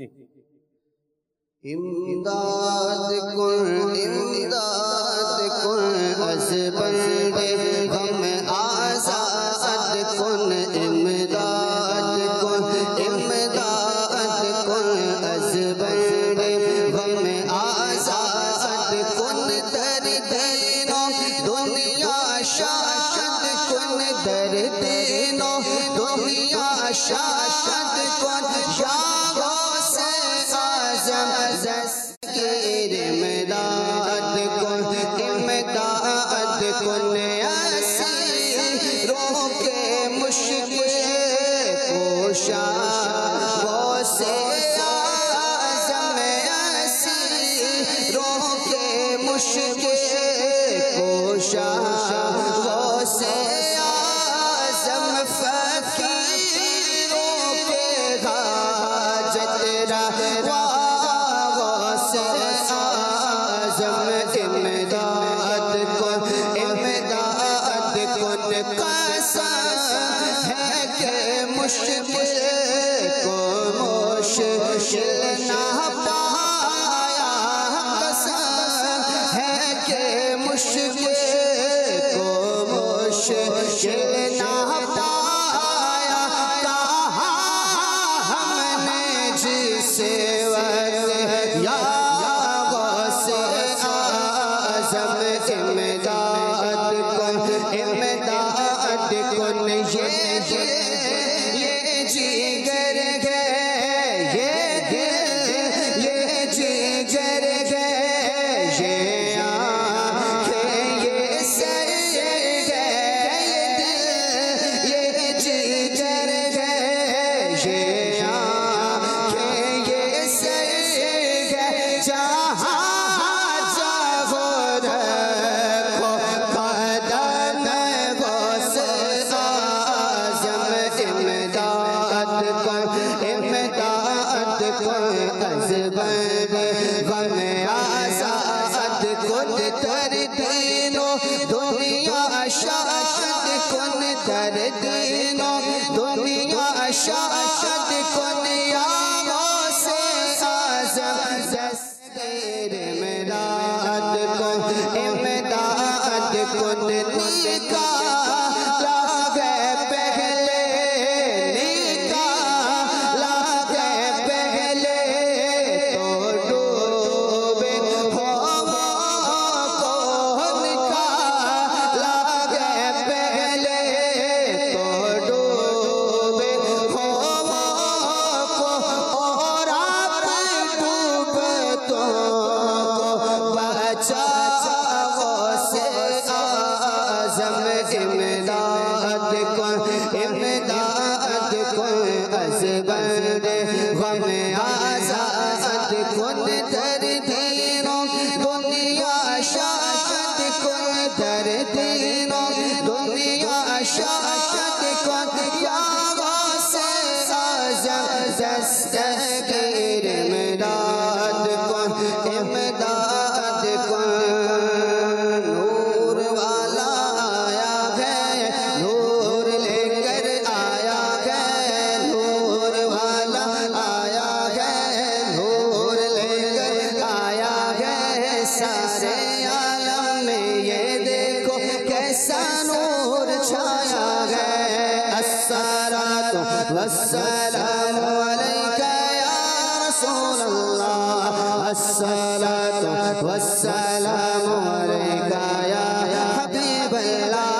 جی امداد کن از بندے غم آزاد کن امداد کن از بندے غم آزاد کن در دینوں دنیا شاد کن در دینوں دنیا شاد کن یا غوث اعظم دستگیر امداد کن اسیروں کے مشکل کوشا غوث اعظم اسیروں کے مشکل کوشا غوث اعظم فقیروں کے حاجت روا غوث اعظم امداد کن قسم ہے کہ مشکل کو مشکل نہ پایا قسم ہے کہ مشکل کو مشکل نہ پایا کہا ہم نے جس وقت یا غوث اعظم امداد کن یہ جگر گئے یہ جگر گئے یہ آنکھیں یہ سر گئے یہ جگر گئے یہ آنکھیں یہ سر گئے جہاں جاؤ رکھو قدم غوث اعظم امداد کن از بندے غم آزاد کن در دینوں دنیا شاد کن در دینوں دنیا شاد کن یا غوث اعظم دستگیر امداد کن نکاح لاغے پہلے نکاح لاغے پہلے تو ڈوبے ہو کو نکاح لاغے پہلے تو ڈوبے ہو کو اور آپ ڈوبتوں کو بچا غوث اعظم امداد کن از بندے غم آزاد کن در دینوں دنیا شاد کن در دینوں دنیا شاد کن یا غوث اعظم دستگیر امداد کن نور والا آیا ہے نور لے کر آیا ہے نور والا آیا ہے نور لے کر آیا ہے سارے عالم میں یہ دیکھو کیسا نور چھایا ہے الصلاۃ والسلام علیکہ یا رسول اللہ الصلاۃ والسلام علیکہ یا حبیب اللہ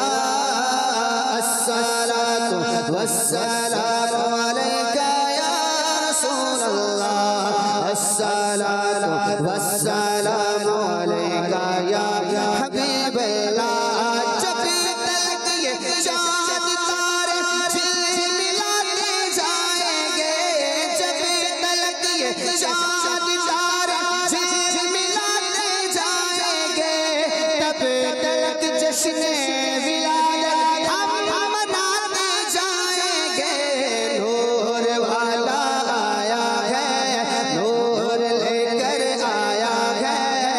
الصلاۃ والسلام علیکہ یا رسول اللہ الصلاۃ والسلام علیکہ یا حبیب اللہ جب تک یہ چاند تارے جھلملاتے جائیں گے جب تک یہ چاند تارے جھلملاتے جائیں گے تب تک جشن ولادت ہم مناتے جائیں گے نور والا آیا ہے نور لے کر آیا ہے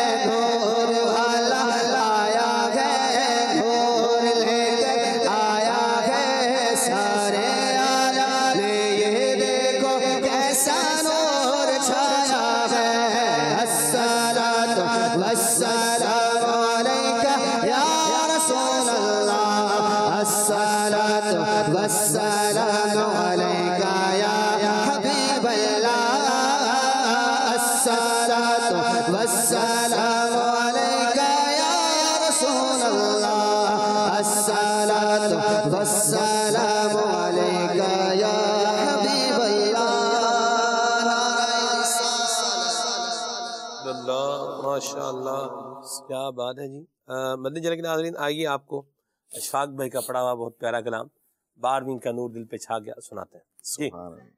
السلام علیکہ یا حبیب اللہ الصلاۃ والسلام علیکہ یا رسول اللہ الصلاۃ والسلام علیکہ یا حبیب اللہ. ماشاء اللہ کیا بات ہے جی. مدنی چینل کے ناظرین آئیے آپ کو اشفاق بھائی کا پڑھا ہوا بہت پیارا کلام 12ویں کا نور دل پہ چھا گیا سناتے ہیں جی.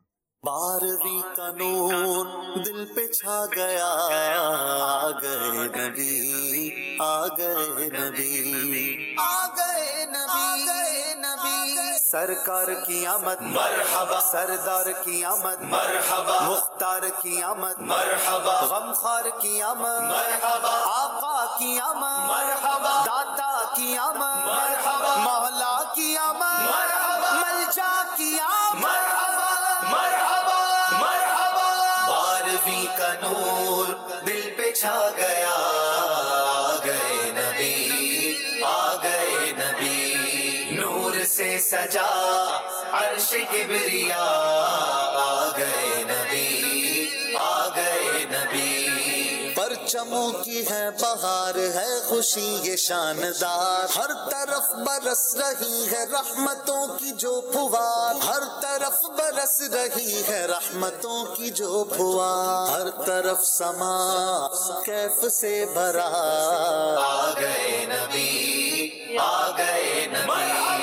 12ویں کا نور دل پہ چھا گیا آ گئے نبی آ گئے نبی آ گئے نبی سرکار کی آمد مرحبا سردار کی آمد مرحبا مختار کی آمد مرحبا غمخوار کی آمد مرحبا آقا کی آمد مرحبا داتا کی آمد مرحبا مولا کی آمد مرحبا ملجا کی آمد مرحبا مرحبا مرحبا 12ویں کا نور دل پہ چھا گیا آ گئے نبی آ گئے نبی نور سے سجا عرش کبریا آ گئے نبی آ گئے نبی پرچموں کی ہے بہار ہے خوشی یہ شاندار ہر طرف برس رہی ہے رحمتوں کی جو پھوار ہر طرف برس رہی ہے رحمتوں کی جو پھوار ہر طرف سما کیف سے بھرا آ گئے نبی آ گئے نبی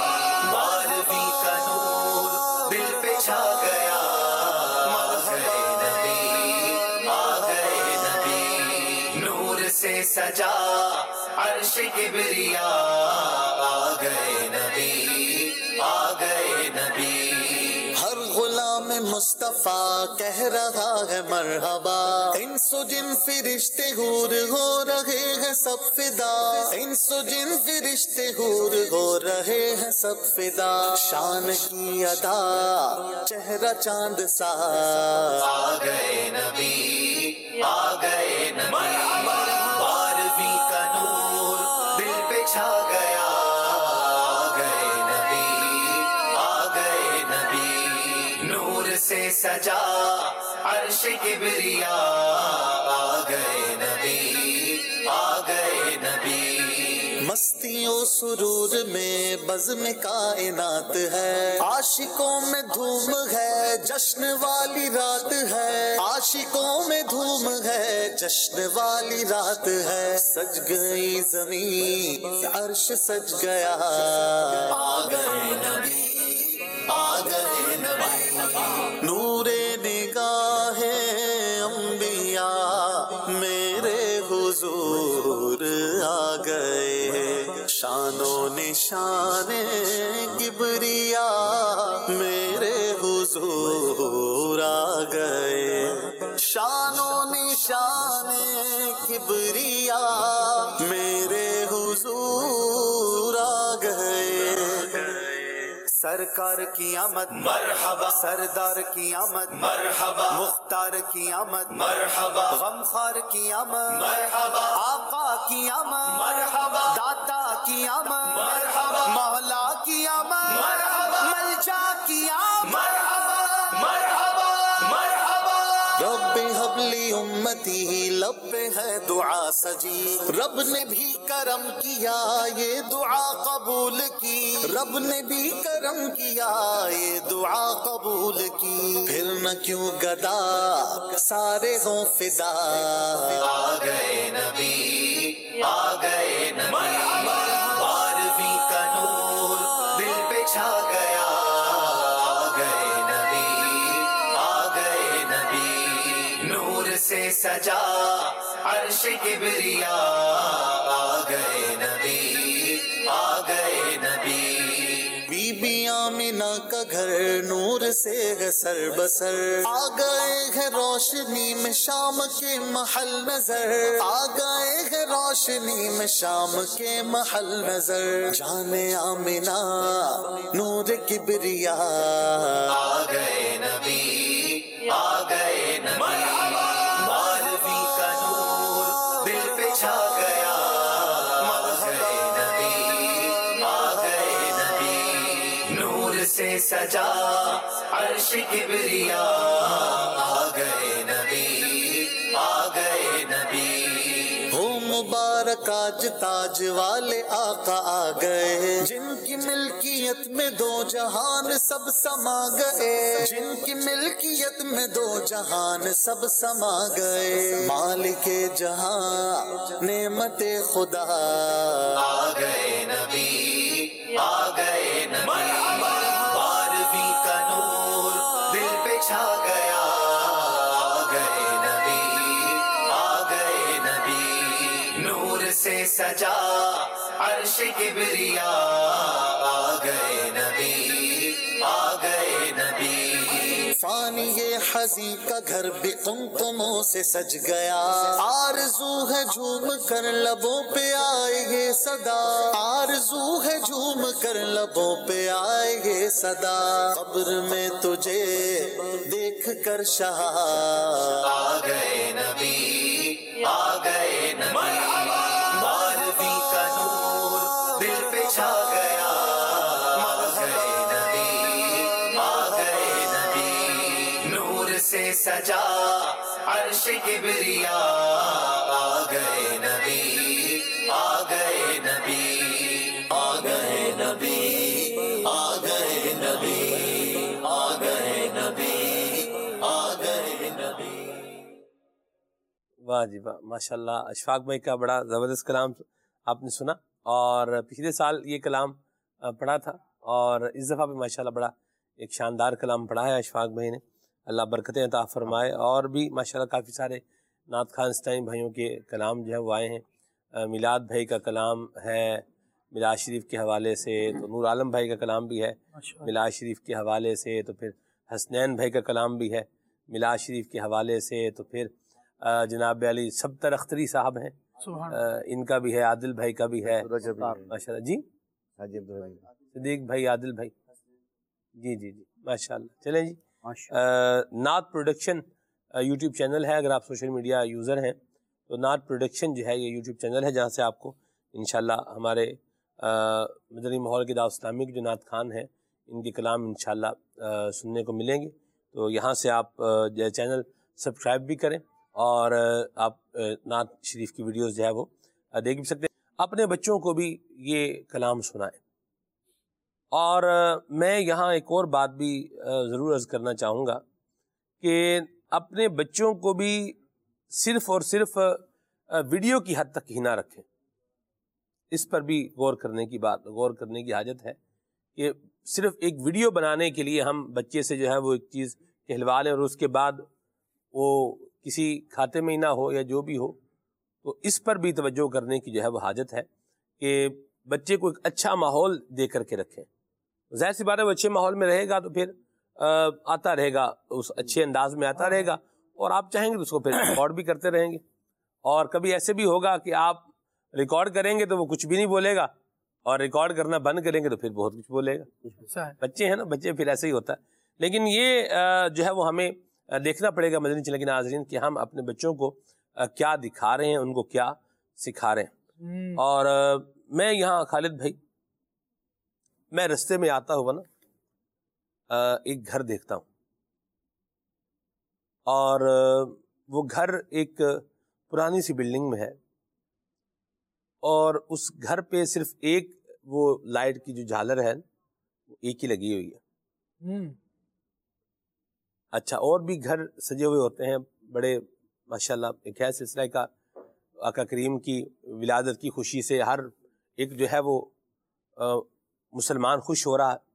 12ویں کا نور دل پہ چھا گیا آ گئے نبی آ گئے نبی نور سے سجا عرش کبریا آ گئے نبی آ گئے نبی ہر غلام مصطفیٰ کہہ رہا ہے مرحبا انس و جن فرشتے حور ہو رہے ہیں سب فدا انس و جن فرشتے حور ہو رہے ہیں سب فدا شان کی ادا چہرہ چاند سا آ گئے نبی آ گئے نبی 12ویں کا نور دل پہ چھا گیا آ گئے نبی آ گئے نبی نور سے سجا عرش کبریا آ گئے نبی آ گئے نبی مستیوں سرور میں بزم کائنات ہے عاشقوں میں دھوم ہے جشن والی رات ہے عاشقوں میں دھوم ہے جشن والی رات ہے سج گئی زمین عرش سج گیا آ گئے نبی آ گئے نبی نور نگاہ انبیاء میرے حضور آ گئے شان و نشان کبریا میرے حضور آ گئے شان و نشان کبریا میرے حضور آ گئے سرکار کی آمد مرحبا سردار کی آمد مرحبا مختار کی آمد مرحبا غمخوار کی آمد مرحبا آقا کی آمد مرحبا داتا کی آمد مرحبا مولا کی آمد مرحبا ملجا کی آمد مرحبا مرحبا مرحبا رب حبلی امتی لب پہ ہے دعا سجی رب نے بھی کرم کیا یہ دعا قبول کی رب نے بھی کرم کیا یہ دعا قبول کی پھر نہ کیوں گدا سارے ہوں فدا آ گئے نبی آ گئے نبی 12ویں کا نور دل پہ چھا گیا آ گئے نبی آ گئے نبی نور سے سجا عرش کبریا آ گئے نبی آ گئے نبی بی بی آمینہ کا گھر نور سے ہے سر بسر آ گئے ہیں روشنی میں شام کے محل نظر آ گئے ہیں روشنی میں شام کے محل نظر جان آمینہ نور کبریا آ گئے نبی آ گئے نبی 12ویں کا نور دل پہ چھا گیا آ گئے نبی آ گئے نبی نور سے سجا سجا عرش کبریا آ گئے نبی آ گئے نبی ہو مبارک آج تاج والے آقا آ گئے جن کی ملکیت میں دو جہان سب سما گئے جن کی ملکیت میں دو جہان سب سما گئے مالک جہاں نعمت خدا آ گئے نبی آ گئے نبی بارہویں کا نور دل پہ چھا گیا آ گئے نبی آ گئے نبی نور سے سجا عرش کبریا آ گئے نبی آ گئے نبی فانی یہ حزین کا گھر بھی قمقموں سے سج گیا آرزو ہے جھوم کر لبوں پہ آئے یہ صدا آرزو ہے جھوم کر لبوں پہ آئے یہ صدا قبر میں تجھے دیکھ کر شاہ آ گئے نبی آ گئے نبی بارہویں کا نور دل پہ چھا گیا آ گئے نبی آ گئے نبی نور سے سجا عرش کبریا آ گئے نبی آ گئے نبی آ گئے نبی آ گئے نبی آ گئے نبی آ گئے نبی واہ جی واہ، ماشاء اللہ اشفاق بھائی کا بڑا زبردست کلام آپ نے سنا، اور پچھلے سال یہ کلام پڑھا تھا، اور اس دفعہ بھی ماشاء اللہ بڑا ایک شاندار کلام پڑھا ہے اشفاق بھائی نے، اللہ برکتیں عطا فرمائے۔ اور بھی ماشاء اللہ کافی سارے نعت خوان اسلامی بھائیوں کے کلام جو ہے وہ آئے ہیں، میلاد بھائی کا کلام ہے میلاد شریف کے حوالے سے، تو نور عالم بھائی کا کلام بھی ہے میلاد شریف کے حوالے سے، تو پھر حسنین بھائی کا کلام بھی ہے میلاد شریف کے حوالے سے، تو پھر جناب علی سبتر اختری صاحب ہیں، ان کا بھی ہے، عادل بھائی کا بھی ہے ماشاء اللہ، جی صدیق بھائی، عادل بھائی، جی جی جی ماشاء اللہ۔ چلیں جی، نعت پروڈکشن یوٹیوب چینل ہے، اگر آپ سوشل میڈیا یوزر ہیں تو نعت پروڈکشن جو ہے یہ یوٹیوب چینل ہے، جہاں سے آپ کو انشاءاللہ ہمارے مدنی ماحول کی دعوت اسلامی کے جو نعت خوان ہیں ان کے کلام انشاءاللہ سننے کو ملیں گے، تو یہاں سے آپ چینل سبسکرائب بھی کریں، اور آپ نعت شریف کی ویڈیوز جو ہے وہ دیکھ بھی سکتے ہیں۔ اپنے بچوں کو بھی یہ کلام سنائیں۔ اور میں یہاں ایک اور بات بھی ضرور عرض کرنا چاہوں گا کہ اپنے بچوں کو بھی صرف اور صرف ویڈیو کی حد تک ہی نہ رکھیں، اس پر بھی غور کرنے کی حاجت ہے کہ صرف ایک ویڈیو بنانے کے لیے ہم بچے سے جو ہے وہ ایک چیز کہلوا لیں اور اس کے بعد وہ کسی کھاتے میں ہی نہ ہو یا جو بھی ہو، تو اس پر بھی توجہ کرنے کی جو ہے وہ حاجت ہے کہ بچے کو ایک اچھا ماحول دے کر کے رکھیں۔ ظاہر سی بات ہے وہ اچھے ماحول میں رہے گا تو پھر آتا رہے گا، اس اچھے انداز میں آتا رہے گا، اور آپ چاہیں گے تو اس کو پھر ریکارڈ بھی کرتے رہیں گے۔ اور کبھی ایسے بھی ہوگا کہ آپ ریکارڈ کریں گے تو وہ کچھ بھی نہیں بولے گا، اور ریکارڈ کرنا بند کریں گے تو پھر بہت کچھ بولے گا۔ بچے ہیں نا، بچے پھر ایسے ہی ہوتا ہے۔ لیکن یہ جو ہے وہ ہمیں دیکھنا پڑے گا مدنی چینل کے ناظرین کہ ہم اپنے بچوں کو کیا دکھا رہے ہیں، ان کو کیا سکھا رہے ہیں۔ اور میں یہاں خالد بھائی، میں رستے میں آتا ہوا نا ایک گھر دیکھتا ہوں، اور وہ گھر ایک پرانی سی بلڈنگ میں ہے، اور اس گھر پہ صرف ایک وہ لائٹ کی جو جھالر ہے وہ ایک ہی لگی ہوئی ہے۔ اچھا، اور بھی گھر سجے ہوئے ہوتے ہیں بڑے ماشاءاللہ، ایک ہے سلسلہ کا آقا کریم کی ولادت کی خوشی سے ہر ایک جو ہے وہ مسلمان خوش ہو رہا ہے،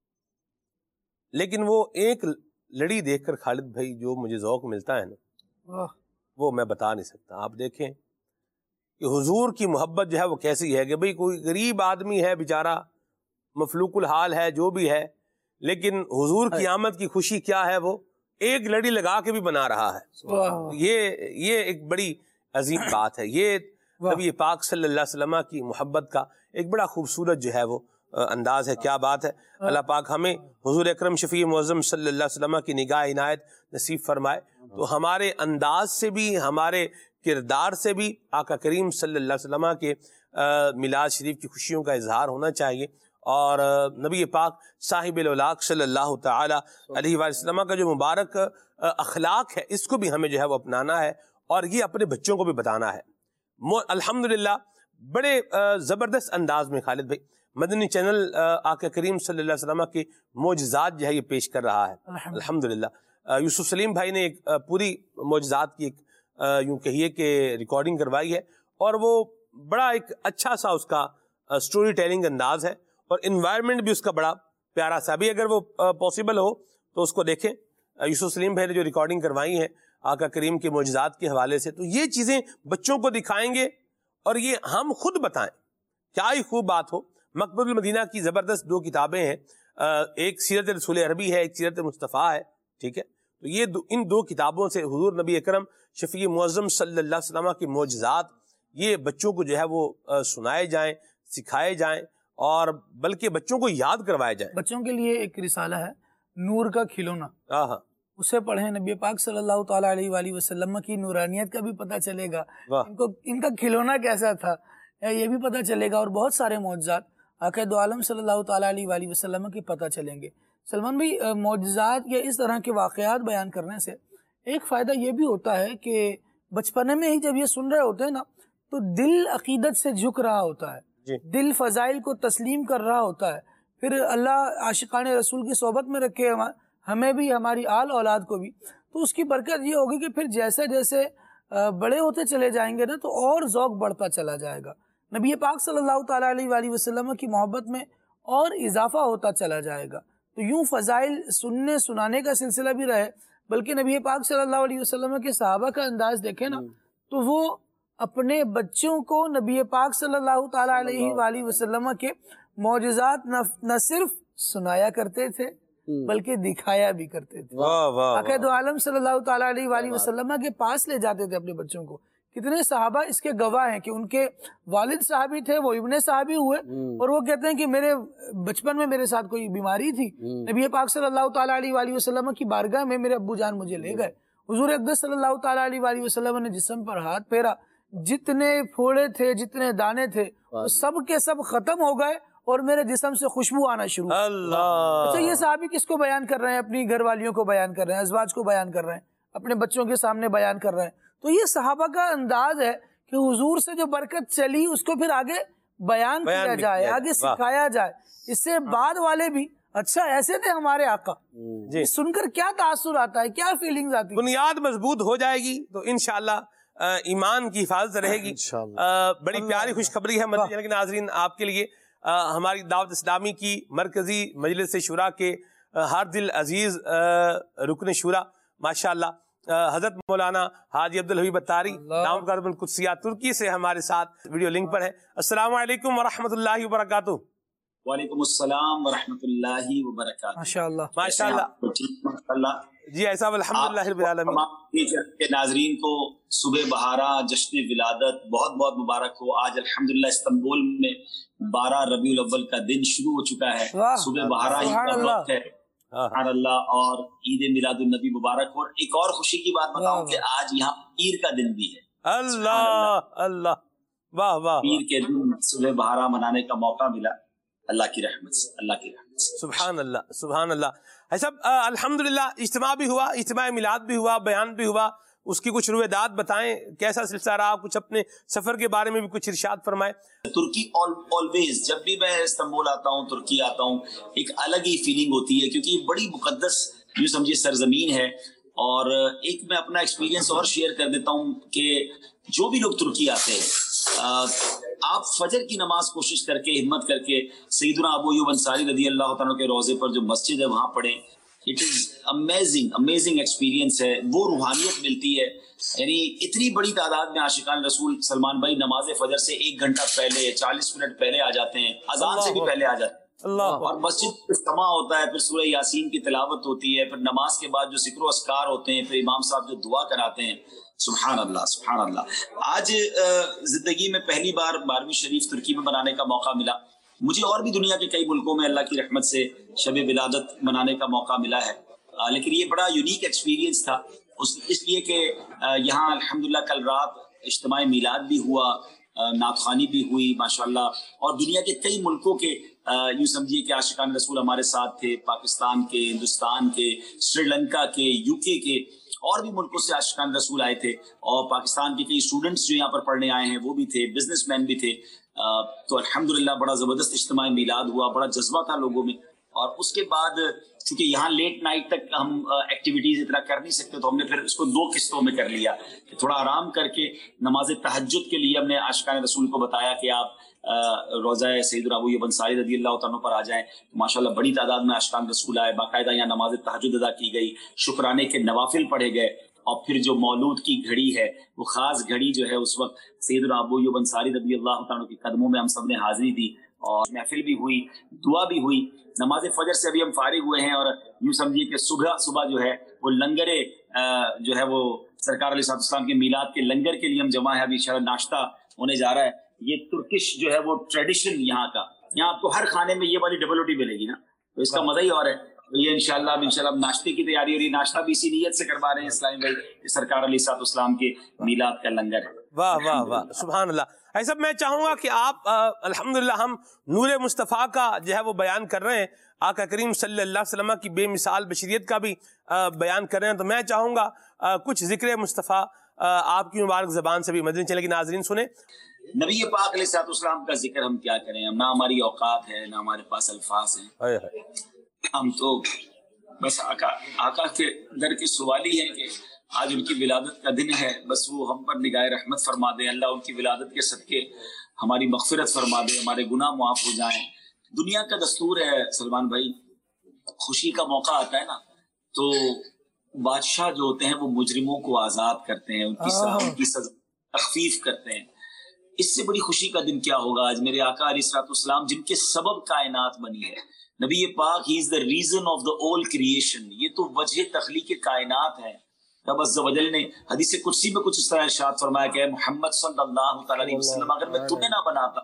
لیکن وہ ایک لڑی دیکھ کر خالد بھائی جو مجھے ذوق ملتا ہے نا وہ میں بتا نہیں سکتا۔ آپ دیکھیں کہ حضور کی محبت جو ہے وہ کیسی ہے کہ بھئی کوئی غریب آدمی ہے بیچارہ، مفلوق الحال ہے، جو بھی ہے، لیکن حضور کی آمد کی خوشی کیا ہے، وہ ایک لڑی لگا کے بھی بنا رہا ہے۔ یہ ایک بڑی عظیم بات ہے، یہ نبی پاک صلی اللہ علیہ وسلم کی محبت کا ایک بڑا خوبصورت جو ہے وہ انداز ہے۔ کیا بات ہے، اللہ پاک ہمیں حضور اکرم شفیع معظم صلی اللہ علیہ وسلم کی نگاہ عنایت نصیب فرمائے، تو ہمارے انداز سے بھی، ہمارے کردار سے بھی آقا کریم صلی اللہ علیہ وسلم کے میلاد شریف کی خوشیوں کا اظہار ہونا چاہیے، اور نبی پاک صاحب الاولاق صلی اللہ تعالی علیہ وآلہ وسلم کا جو مبارک اخلاق ہے اس کو بھی ہمیں جو ہے وہ اپنانا ہے اور یہ اپنے بچوں کو بھی بتانا ہے. الحمدللہ بڑے زبردست انداز میں خالد بھائی مدنی چینل آقا کریم صلی اللہ علیہ وسلم کے معجزات جو ہے یہ پیش کر رہا ہے الحمدللہ. یوسف سلیم بھائی نے ایک پوری معجزات کی ایک یوں کہیے کہ ریکارڈنگ کروائی ہے اور وہ بڑا ایک اچھا سا اس کا سٹوری ٹیلنگ انداز ہے اور انوائرمنٹ بھی اس کا بڑا پیارا سا. ابھی اگر وہ پاسبل ہو تو اس کو دیکھیں. یوسف سلیم بھائی نے جو ریکارڈنگ کروائی ہے آقا کریم کے معجزات کے حوالے سے تو یہ چیزیں بچوں کو دکھائیں گے اور یہ ہم خود بتائیں. کیا ہی خوب بات ہو. مقبول المدینہ کی زبردست 2 کتابیں ہیں, ایک سیرت رسول عربی ہے, ایک سیرت مصطفیٰ ہے, ٹھیک ہے. تو یہ ان 2 کتابوں سے حضور نبی اکرم شفیع معظم صلی اللہ علیہ وسلم کے معجزات یہ بچوں کو جو ہے وہ سنائے جائیں, سکھائے جائیں اور بلکہ بچوں کو یاد کروائے جائیں. بچوں کے لیے ایک رسالہ ہے نور کا کھلونا, اسے پڑھیں. نبی پاک صلی اللہ تعالیٰ علیہ وآلہ وسلم کی نورانیت کا بھی پتہ چلے گا, ان کا کھلونا کیسا تھا یہ بھی پتہ چلے گا, اور بہت سارے معجزات آقا دو عالم صلی اللہ تعالیٰ علیہ وآلہ وسلم کے پتہ چلیں گے. سلمان بھائی, معجزات یا اس طرح کے واقعات بیان کرنے سے ایک فائدہ یہ بھی ہوتا ہے کہ بچپنے میں ہی جب یہ سن رہے ہوتے ہیں نا تو دل عقیدت سے جھک رہا ہوتا ہے, دل فضائل کو تسلیم کر رہا ہوتا ہے. پھر اللہ عاشقان رسول کی صحبت میں رکھے ہمیں بھی, ہماری آل اولاد کو بھی, تو اس کی برکت یہ ہوگی کہ پھر جیسے جیسے بڑے ہوتے چلے جائیں گے نا تو اور ذوق بڑھتا چلا جائے گا. نبی پاک صلی اللہ تعالیٰ علیہ وآلہ وسلم کی محبت میں اور اضافہ ہوتا چلا جائے گا. تو یوں فضائل سننے سنانے کا سلسلہ بھی رہے, بلکہ نبی پاک صلی اللہ علیہ وسلم کے صحابہ کا انداز دیکھیں نا تو وہ اپنے بچوں کو نبی پاک صلی اللہ تعالیٰ علیہ وآلہ وسلم کے معجزات نہ صرف سنایا کرتے تھے بلکہ دکھایا بھی کرتے تھے. آقا دو عالم صلی اللہ تعالیٰ علیہ وآلہ وسلم کے پاس لے جاتے تھے اپنے بچوں کو. کتنے صحابہ اس کے گواہ ہیں کہ ان کے والد صحابی تھے, وہ ابن صحابی ہوئے, اور وہ کہتے ہیں کہ میرے بچپن میں میرے ساتھ کوئی بیماری تھی, نبی پاک صلی اللہ تعالیٰ علیہ وآلہ وسلم کی بارگاہ میں میرے ابو جان مجھے لے گئے. حضور اقدس صلی اللہ تعالیٰ علیہ وآلہ وسلم نے جسم پر ہاتھ پھیرا, جتنے پھوڑے تھے جتنے دانے تھے وہ سب کے سب ختم ہو گئے اور میرے جسم سے خوشبو آنا شروع. اچھا, یہ صحابی کس کو بیان کر رہے ہیں؟ اپنی گھر والیوں کو بیان کر رہے ہیں, ازواج کو بیان کر رہے ہیں, اپنے بچوں کے سامنے بیان کر رہے ہیں. تو یہ صحابہ کا انداز ہے کہ حضور سے جو برکت چلی اس کو پھر آگے بیان کیا جائے, آگے سکھایا جائے. اس سے بعد والے بھی اچھا ایسے تھے ہمارے آقا, سن کر کیا تاثر آتا ہے, کیا فیلنگز آتی ہے. بنیاد مضبوط ہو جائے گی تو انشاءاللہ ایمان کی حفاظت رہے گی. بڑی پیاری خوشخبری ہے مدنی چینل کے ناظرین آپ کے لیے. ہماری دعوت اسلامی کی مرکزی مجلس شورا کے ہر دل عزیز رکن شورا ماشاءاللہ حضرت مولانا حاجی عبدالحبیب اتاری دامت برکاتہ القدسیہ ترکی سے ہمارے ساتھ ویڈیو لنک پر ہے. السلام علیکم ورحمۃ اللہ وبرکاتہ. وعلیکم السلام ورحمۃ اللہ وبرکاتہ. ماشاءاللہ ماشاءاللہ. جی ایسا الحمدللہ رب العالمین. ناظرین کو صبح بہارا جشن ولادت بہت بہت مبارک ہو. آج الحمدللہ استنبول میں 12 ربیع الاول کا دن شروع ہو چکا ہے. صبح بہارا ہی کا وقت ہے سبحان اللہ, اور عید میلاد النبی مبارک ہو. اور ایک اور خوشی کی بات بتاؤں کہ آج یہاں پیر کا دن بھی ہے. اللہ اللہ, واہ واہ. پیر کے دن صبح بہارا منانے کا موقع ملا اللہ کی رحمت سے, اللہ کی رحمت سے. سبحان اللہ سبحان اللہ. ایسا الحمدللہ اجتماع بھی ہوا, اجتماع میلاد بھی ہوا, بیان بھی ہوا. اس کی کچھ رویداد بتائیں, کیسا سلسلہ رہا, کچھ اپنے سفر کے بارے میں بھی کچھ ارشاد فرمائے. ترکی آلویز جب بھی میں استنبول آتا ہوں, ترکی آتا ہوں, ایک الگ ہی فیلنگ ہوتی ہے کیونکہ یہ بڑی مقدس جو سمجھے سرزمین ہے. اور ایک میں اپنا ایکسپیرینس اور شیئر کر دیتا ہوں کہ جو بھی لوگ ترکی آتے ہیں آپ فجر کی نماز کوشش کر کے ہمت کر کے سیدنا ابو ایوب انصاری رضی اللہ تعالیٰ کے روضے پر جو مسجد ہے وہاں پڑھیں. اٹ از امیزنگ ایکسپیرینس ہے. وہ روحانیت ملتی ہے. یعنی اتنی بڑی تعداد میں عاشقان رسول سلمان بھائی نماز فجر سے 1 گھنٹہ پہلے 40 منٹ پہلے آ جاتے ہیں, اذان سے بھی پہلے آ جاتے ہیں. اور مسجد میں اجتماع ہوتا ہے, پھر سورہ یاسین کی تلاوت ہوتی ہے, پھر نماز کے بعد جو ذکر و اذکار ہوتے ہیں, پھر امام صاحب جو دعا کراتے ہیں. سبحان اللہ سبحان اللہ. آج زندگی میں پہلی بار 12ویں شریف ترکی میں منانے کا موقع ملا. مجھے اور بھی دنیا کے کئی ملکوں میں اللہ کی رحمت سے شب ولادت منانے کا موقع ملا ہے, لیکن یہ بڑا یونیک ایکسپیرینس تھا اس لیے کہ یہاں الحمدللہ کل رات اجتماع میلاد بھی ہوا, نعت خوانی بھی ہوئی ماشاءاللہ, اور دنیا کے کئی ملکوں کے यूं समझिए कि आशिकान रसूल हमारे साथ थे, पाकिस्तान के, हिंदुस्तान के, श्रीलंका के, यूके के और भी मुल्कों से आशिकान रसूल आए थे, और पाकिस्तान के कई स्टूडेंट्स जो यहाँ पर पढ़ने आए हैं वो भी थे, बिजनेसमैन भी थे। तो अल्हम्दुलिल्लाह बड़ा ज़बरदस्त इज्तिमा मिलाद हुआ, बड़ा जज्बा था लोगों में। और उसके बाद चूंकि यहाँ लेट नाइट तक हम एक्टिविटीज इतना कर नहीं सकते, तो हमने फिर इसको 2 किस्तों में कर लिया। थोड़ा आराम करके नमाज तहज्जुद के लिए हमने आशिकान रसूल को बताया कि आप रोज़ा सैयदना अबू अय्यूब अंसारी रज़ियल्लाहु ताला पर आ जाएं। तो माशाल्लाह बड़ी तादाद में आशिकान रसूल आए, बाकायदा यहाँ नमाज तहज्जुद अदा की गई, शुक्राने के नवाफिल पढ़े गए, और फिर जो मौलूद की घड़ी है वो खास घड़ी जो है उस वक्त सैयदना अबू अय्यूब अंसारी रज़ियल्लाहु ताला के कदमों में हम सब ने हाजिरी दी, और महफिल भी हुई, दुआ भी हुई। नमाज फजर से अभी हम फारिग हुए हैं, और यूं समझिए कि सुबह सुबह जो है वो लंगरे जो है वो सरकार अलैहिस्सलाम के मीलाद के लंगर के लिए हम जमा है। अभी इंशाल्लाह नाश्ता होने जा रहा है। ये तुर्किश जो है वो ट्रेडिशन यहाँ का, यहाँ आपको हर खाने में ये वाली डबल रोटी मिलेगी ना, तो इसका मजा ही और है। तो ये इंशाल्लाह नाश्ते की तैयारी हो रही है, नाश्ता भी इसी नीयत से करवा रहे हैं इस्लामी भाई, सरकार अलैहिस्सलाम के मीलाद का लंगर है। वाह वाह वाह, सुभान अल्लाह। ऐसा मैं चाहूंगा कि आप अल्हम्दुलिल्लाह हम नूर मुस्तफ़ा का जो है वो बयान कर रहे हैं, आका करीम सल्लल्लाहु अलैहि वसल्लम की बेमिसाल बशरियत का भी बयान कर रहे हैं, तो मैं चाहूंगा कुछ जिक्र मुस्तफ़ा आपकी मुबारक ज़बान से भी मदनी चले कि नाज़रीन सुने। नबी पाक अलैहिस्सलाम का जिक्र हम क्या करें, ना हमारी औकात है, ना हमारे पास अल्फाज हैं। हम तो बस आका के दर की सवाली है कि आज उनकी विलादत का दिन है, बस वो हम पर निगाह रहमत फरमा दे, अल्लाह उनकी विलादत के सदके हमारी मग़फ़िरत फरमा दे, हमारे गुनाह मुआफ़ हो जाएं। दुनिया का दस्तूर है सलमान भाई, खुशी का मौका आता है ना, तो बादशाह जो होते हैं वो मुजरिमों को आज़ाद करते हैं, उनकी सज़ा तख़फ़ीफ़ करते हैं। इससे बड़ी खुशी का दिन क्या होगा आज मेरे आका अलैहिस्सलाम जिनके सबब कायनात बनी है। नबी पाक he is the reason of the all creation, ये तो वजह तख्लीक कायनात है। रब अज़्ज़ व जल ने हदीस कुदसी में कुछ इस तरह इरशाद फरमाया कि मोहम्मद सल्लल्लाहु अलैहि वसल्लम, अगर मैं तुम्हें ना बनाता,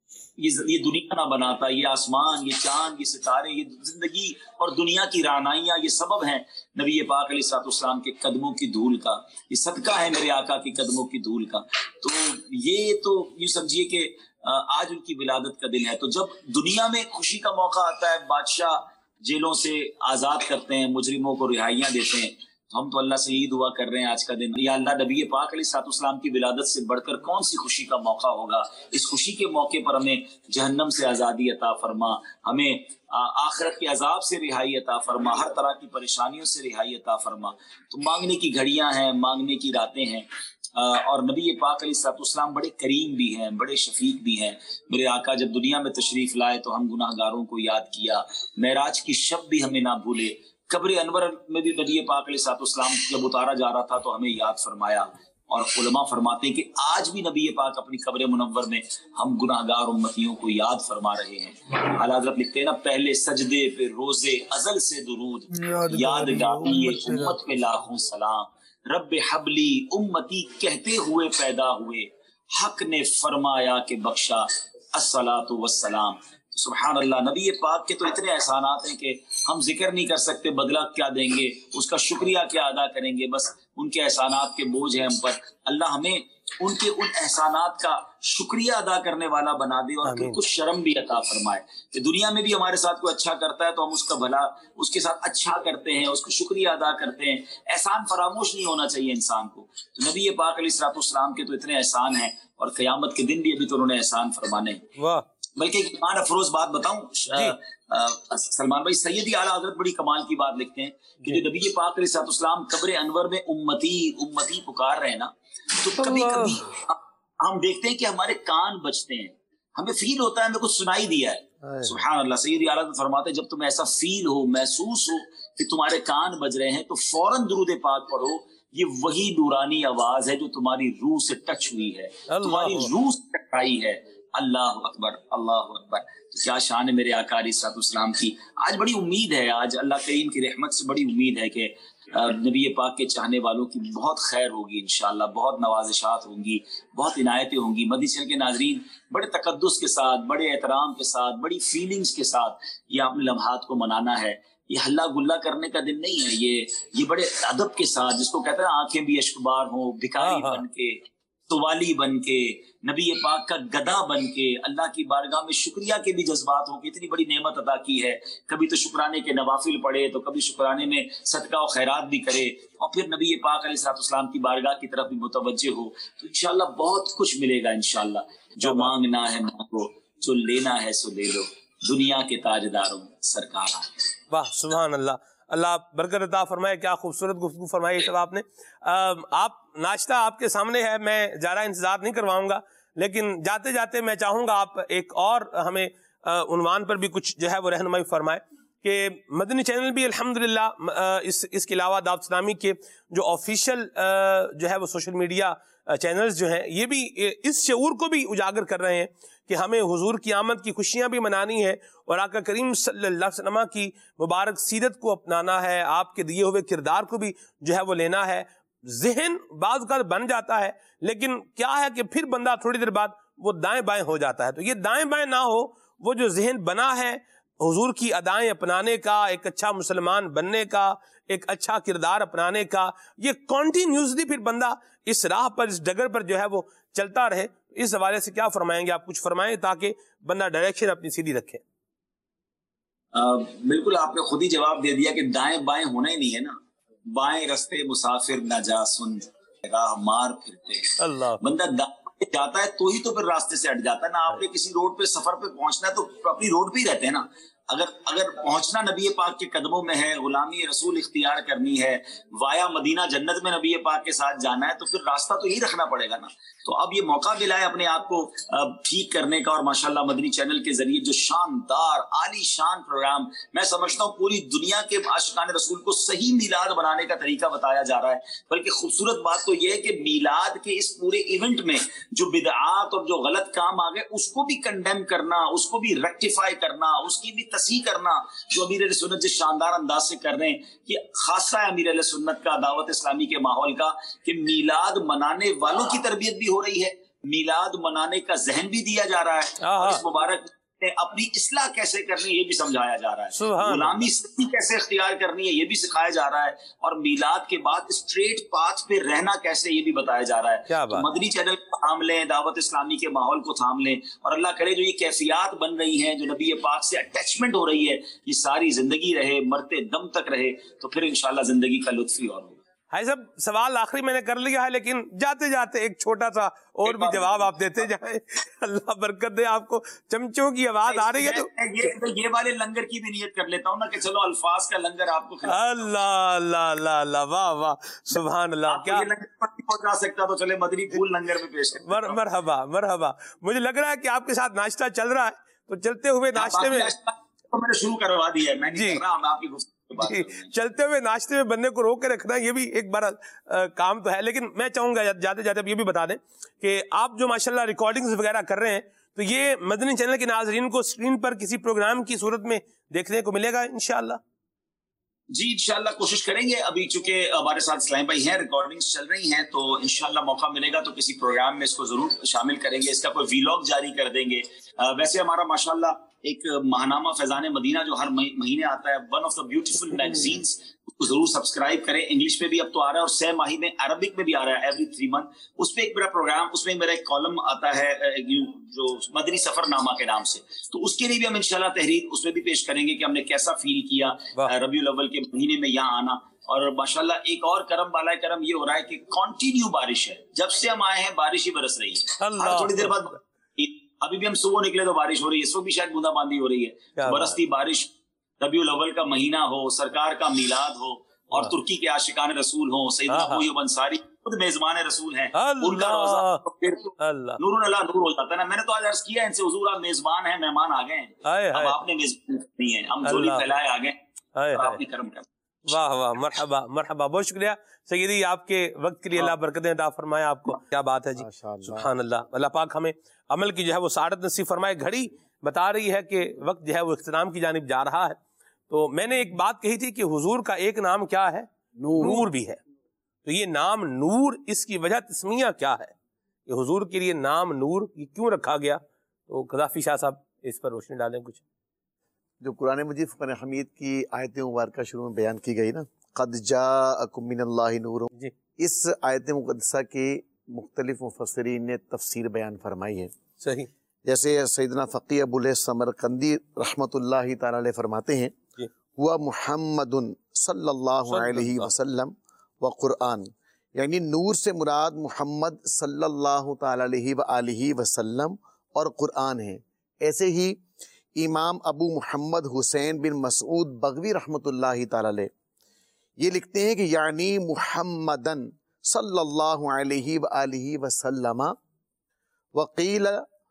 ये दुनिया ना बनाता, ये आसमान, ये चांद, ये सितारे, ये जिंदगी और दुनिया की रानाइयाँ, ये सबब हैं नबी पाक अलैहिस्सलाम के कदमों की धूल का, ये सदका है मेरे आका के कदमों की धूल का। तो ये तो यूं समझिए कि आज उनकी विलादत का दिन है। तो जब दुनिया में खुशी का मौका आता है, बादशाह जेलों से आजाद करते हैं, मुजरिमों को रिहाइयां देते हैं, तो हम तो अल्लाह से यही दुआ कर रहे हैं आज का दिन, या अल्लाह नबी पाक अलैहिस्सलाम की विलादत से बढ़कर कौन सी खुशी का मौका होगा। इस खुशी के मौके पर हमें जहन्नम से आज़ादी अता फरमा, हमें आखिरत के अजाब से रिहाई अता फरमा, हर तरह की परेशानियों से रिहाई अता फरमा। तो मांगने की घड़ियां हैं, मांगने की रातें हैं, और नबी पाक अलैहिस्सलाम बड़े करीम भी हैं, बड़े शफीक भी हैं। मेरे आका जब दुनिया में तशरीफ लाए तो हम गुनाहगारों को याद किया, मेराज की शब भी हमें ना भूले, कब्र अनवर में भी नबी पाक अलैहिस्सलाम जब उतारा जा रहा था तो हमें याद फरमाया। और उलमा फरमाते हैं कि आज भी नबी पाक अपनी कब्र मुनव्वर में हम गुनाहगार उम्मतियों को याद फरमा रहे हैं। आला हज़रत लिखते हैं ना, पहले सजदे पे रोजे अजल से दुरूद, यादगारी उम्मत पे लाखों सलाम, रब्बे हबली उम्मती कहते हुए पैदा हुए, हक ने फरमाया कि बख्शा अस्सलातु वस्सलाम। सुभान अल्लाह, नबी पाक के तो इतने एहसानात हैं कि हम जिक्र नहीं कर सकते, बदला क्या देंगे, उसका शुक्रिया क्या अदा करेंगे, बस उनके एहसानात के बोझ हैं हम पर। अल्लाह हमें उनके उन एहसानात का शुक्रिया अदा करने वाला बना दे, और फिर कुछ शर्म भी अता फरमाए कि दुनिया में भी हमारे साथ कोई अच्छा करता है तो हम उसका भला उसके साथ अच्छा करते हैं, उसको शुक्रिया अदा करते हैं। एहसान फरामोश नहीं होना चाहिए इंसान को। तो नबी पाक अलैहिस्सलाम के तो इतने एहसान हैं, और क़यामत के दिन भी अभी तो उन्होंने एहसान फरमाने। बल्कि एक ईमान अफरोज बात बताऊं सलमान भाई, सैयदी आला हज़रत बड़ी कमाल की बात लिखते हैं कि जो नबी पाक अलैहिस्सलाम कब्र अनवर में उम्मती उम्मती पुकार रहे हैं ना, तो कभी कभी हम देखते हैं कि हमारे कान बजते हैं, हमें फील होता है हमें कुछ सुनाई दिया है। सुभान अल्लाह, सैयदी आला हज़रत फरमाते हैं जब तुम्हें ऐसा फील हो, महसूस हो कि तुम्हारे कान बज रहे हैं, तो फौरन दुरूद पाक पढ़ो। ये वही नूरानी आवाज है जो तुम्हारी रूह से टच हुई है, तुम्हारी रूह से टकराई है। अल्लाह अकबर, अल्लाह अकबर। तो क्या शान है मेरे आका अलैहिस्सलाम की। आज बड़ी उम्मीद है, आज अल्लाह करीम की रहमत से बड़ी उम्मीद है कि नबी पाक के चाहने वालों की बहुत खैर होगी इंशाअल्लाह, बहुत नवाजिशात होंगी, बहुत इनायतें होंगी। मदीना के नाजरीन, बड़े तकद्दुस के साथ, बड़े एहतराम के साथ, बड़ी फीलिंग्स के साथ ये आपने लम्हात को मनाना है। ये हल्ला गुल्ला करने का दिन नहीं है, ये बड़े अदब के साथ, जिसको कहते हैं आंखें भी अश्कबार हो, भिखारी बन के सवाली बन के, नबी पाक का गदा बन के अल्लाह की बारगाह में शुक्रिया के भी जज्बात हो कि इतनी बड़ी नेमत अदा की है। कभी तो शुक्राने के नवाफिल पढ़े, तो कभी शुक्राने में सदका और खैरात भी करे, और फिर नबी पाक अलैहिस्सलाम की बारगाह की तरफ भी मुतवज्जे हो, तो इंशाअल्लाह बहुत कुछ मिलेगा इंशाअल्लाह। जो मांगना है मांगो, जो लेना है सो ले लो, दुनिया के ताजदारों सरकार आए। वाह सुभान अल्लाह, अल्लाह बरकत अता फरमाए। क्या खूबसूरत गुफ्तगू फरमाई सब आपने। आप नाश्ता आपके सामने है, मैं ज़्यादा इंतजार नहीं करवाऊंगा, लेकिन जाते जाते मैं चाहूँगा आप एक और हमें उन्वान पर भी कुछ जो है वो रहनुमाई फरमाए कि मदनी चैनल भी अल्हम्दुलिल्लाह इसके अलावा दावत इस्लामी के जो ऑफिशियल जो है वो सोशल मीडिया चैनल्स जो हैं, ये भी इस शऊर को भी उजागर कर रहे हैं कि हमें हुजूर की आमद की खुशियां भी मनानी है और आका करीम सल्लल्लाहु अलैहि वसल्लम की मुबारक सीरत को अपनाना है, आपके दिए हुए किरदार को भी जो है वो लेना है। जहन बाज़ का बन जाता है, लेकिन क्या है कि फिर बंदा थोड़ी देर बाद वो दाएं बाएं हो जाता है। तो ये दाएं बाएं ना हो, वो जो जहन बना है हुजूर की अदाएं अपनाने का, एक अच्छा मुसलमान बनने का, एक अच्छा किरदार अपनाने का, ये कॉन्टिन्यूसली फिर बंदा इस राह पर, इस डगर पर जो है वो चलता रहे। इस हवाले से क्या फरमाएंगे आप? कुछ फरमाएं ताकि बंदा डायरेक्शन अपनी सीधी रखे। बिल्कुल, आपने खुद ही जवाब दे दिया कि दाएं बाएं होना ही नहीं है ना। बाएं रस्ते मुसाफिर न जा सुन, राह मार फिरते। अल्लाह, बंदा दाएं जाता है तो ही तो फिर रास्ते से हट जाता है ना। आपने किसी रोड पे सफर पे पहुंचना है तो अपनी रोड पे ही रहते हैं ना। अगर पहुंचना नबी पाक के कदमों में है, गुलामी रसूल इख्तियार करनी है, वाया मदीना जन्नत में नबी पाक के साथ जाना है, तो फिर रास्ता तो यही रखना पड़ेगा ना। तो अब ये मौका मिला है अपने आप को ठीक करने का, और माशाल्लाह मदनी चैनल के जरिए जो शानदार आली शान प्रोग्राम, मैं समझता हूँ पूरी दुनिया के आशिकान रसूल को सही मीलाद बनाने का तरीका बताया जा रहा है। बल्कि खूबसूरत बात तो ये है कि मीलाद के इस पूरे इवेंट में जो बिदआत और जो गलत काम आ गए उसको भी कंडेम करना, उसको भी रेक्टिफाई करना, उसकी भी तस्हीह करना, जो अमीर अहले सुन्नत जिस शानदार अंदाज से कर रहे हैं। कि खासा है अमीर अहले सुन्नत का, दावत इस्लामी के माहौल का, कि मीलाद मनाने वालों की तरबियत भी हो रही है, मीलाद मनाने का जहन भी दिया जा रहा है, और इस मुबारक अपनी इस्लाह कैसे करनी है ये भी समझाया जा रहा है, गुलामी सही कैसे इख्तियार करनी है ये भी सिखाया जा रहा है, और मीलाद के बाद स्ट्रेट पाथ पे रहना कैसे ये भी बताया जा रहा है। तो मदनी चैनल को थाम लें, दावत इस्लामी के माहौल को थाम लें, और अल्लाह करे जो ये कैफियत बन रही हैं, जो नबी पाक से अटैचमेंट हो रही है, ये सारी जिंदगी रहे, मरते दम तक रहे, तो फिर इंशाल्लाह जिंदगी का लुत्फ ही और होगा। हाय सब सवाल आखिरी मैंने कर लिया है, लेकिन जाते जाते एक छोटा सा और भी जवाब आप देते जाएं। अल्लाह बरकत दे आपको। चमचों की आवाज आ रही है तो ये वाले लंगर की भी नियत कर लेता हूँ ना, कि चलो अल्फाज का लंगर आपको। अल्लाह अल्लाह अल्लाह अल्लाह, वाह वाह सुभान अल्लाह। क्या पहुंचा सकता तो चले मदनी फूल लंगर में पेश कर। मरहबा मरहबा। मुझे लग रहा है कि आपके साथ नाश्ता चल रहा है, तो चलते हुए नाश्ते में मैंने शुरू करवा दिया है, मैं नहीं कर रहा, मैं आपकी गुफ्तगू चलते हुए नाश्ते में बंदे को रोक के रखना ये भी एक बड़ा काम तो है। लेकिन मैं चाहूंगा जाते जाते ये भी बता दें कि आप जो माशाल्लाह रिकॉर्डिंग्स वगैरह कर रहे हैं, तो ये मदनी चैनल के नाज़रीन को स्क्रीन पर किसी प्रोग्राम की सूरत में देखने को मिलेगा इंशाल्लाह? जी इंशाल्लाह कोशिश करेंगे। अभी चूंकि हमारे साथ सलाम भाई हैं, रिकॉर्डिंग्स चल रही हैं, तो इंशाल्लाह मौका मिलेगा तो किसी प्रोग्राम में इसको जरूर शामिल करेंगे, इसका कोई वीलॉग जारी कर देंगे। वैसे हमारा माशाल्लाह एक माहनामा फैजान मदीना जो हर महीने आता है, one of the beautiful magazines, उसको जरूर सब्सक्राइब करें। इंग्लिश में भी अब तो आ रहा है और 6 माही में अरबिक में भी आ रहा है, एवरी 3 मंथ। उसमें एक मेरा प्रोग्राम, उसमें मेरा एक कॉलम आता है जो मदनी सफरनामा के नाम से, तो उसके लिए भी हम इंशाल्लाह तहरीर उसमें भी पेश करेंगे कि हमने कैसा फील किया रबीउल अव्वल के महीने में यहाँ आना। और माशाल्लाह एक और करम वाला करम ये हो रहा है कि कंटिन्यू बारिश है, जब से हम आए हैं बारिश ही बरस रही है। हर थोड़ी देर बाद, अभी भी हम सुबह निकले तो बारिश हो रही है, इसको भी शायद बूंदाबांदी हो रही है। बरसती बारिश, रबीउल अव्वल का महीना हो, सरकार का मीलाद हो, और तुर्की के आशिकान रसूल हो, सैयदना अबू अय्यूब अंसारी खुद मेजबान रसूल हैं, उनका रोज़ा नूरुन अला नूर हो जाता है ना। मैंने तो आज अर्ज किया इनसे, हुजूर आप मेजबान हैं, मेहमान आ गए हैं, अब आपने मेजबान नहीं है, हम झोली फैलाए आ गए, आपने करम कर। वाह वाह, मरहबा मरहबा, बहुत शुक्रिया सैयदी, आपके वक्त के लिए अल्लाह बरकतें अता फरमाए आपको। क्या बात है जी, सुभान अल्लाह। अल्लाह पाक हमें अमल की जो है वो सादत नसीब फरमाए। घड़ी बता रही है कि वक्त जो है वो इख्तिताम की जानिब जा रहा है। तो मैंने एक बात कही थी कि हुजूर का एक नाम क्या है? नूर भी है। तो ये नाम नूर, इसकी वजह तस्मिया क्या है? ये हुजूर के लिए नाम नूर ये क्यों रखा गया? तो गज़ाफी शाह साहब इस पर रोशनी डालें कुछ। जो कुरान मजीद फुरक़ान हमीद की आयत मुबारका शुरू में बयान की गई ना, क़द जाअकुम मिनल्लाहि नूरुन, इस आयत मुक़द्दसा के مختلف مفسرین نے تفسیر بیان فرمائی ہے. صحیح. جیسے سیدنا فقی ابو الیث سمرقندی رحمۃ اللہ تعالی علیہ فرماتے ہیں ہوا محمد صلی اللہ علیہ وسلم و قرآن، یعنی نور سے مراد محمد صلی اللہ تعالی علیہ وآلہ وسلم اور قرآن ہے. ایسے ہی امام ابو محمد حسین بن مسعود بغوی رحمۃ اللہ تعالی علیہ یہ لکھتے ہیں کہ یعنی محمدن صلی اللہ علیہ وآلہ وسلم وقیل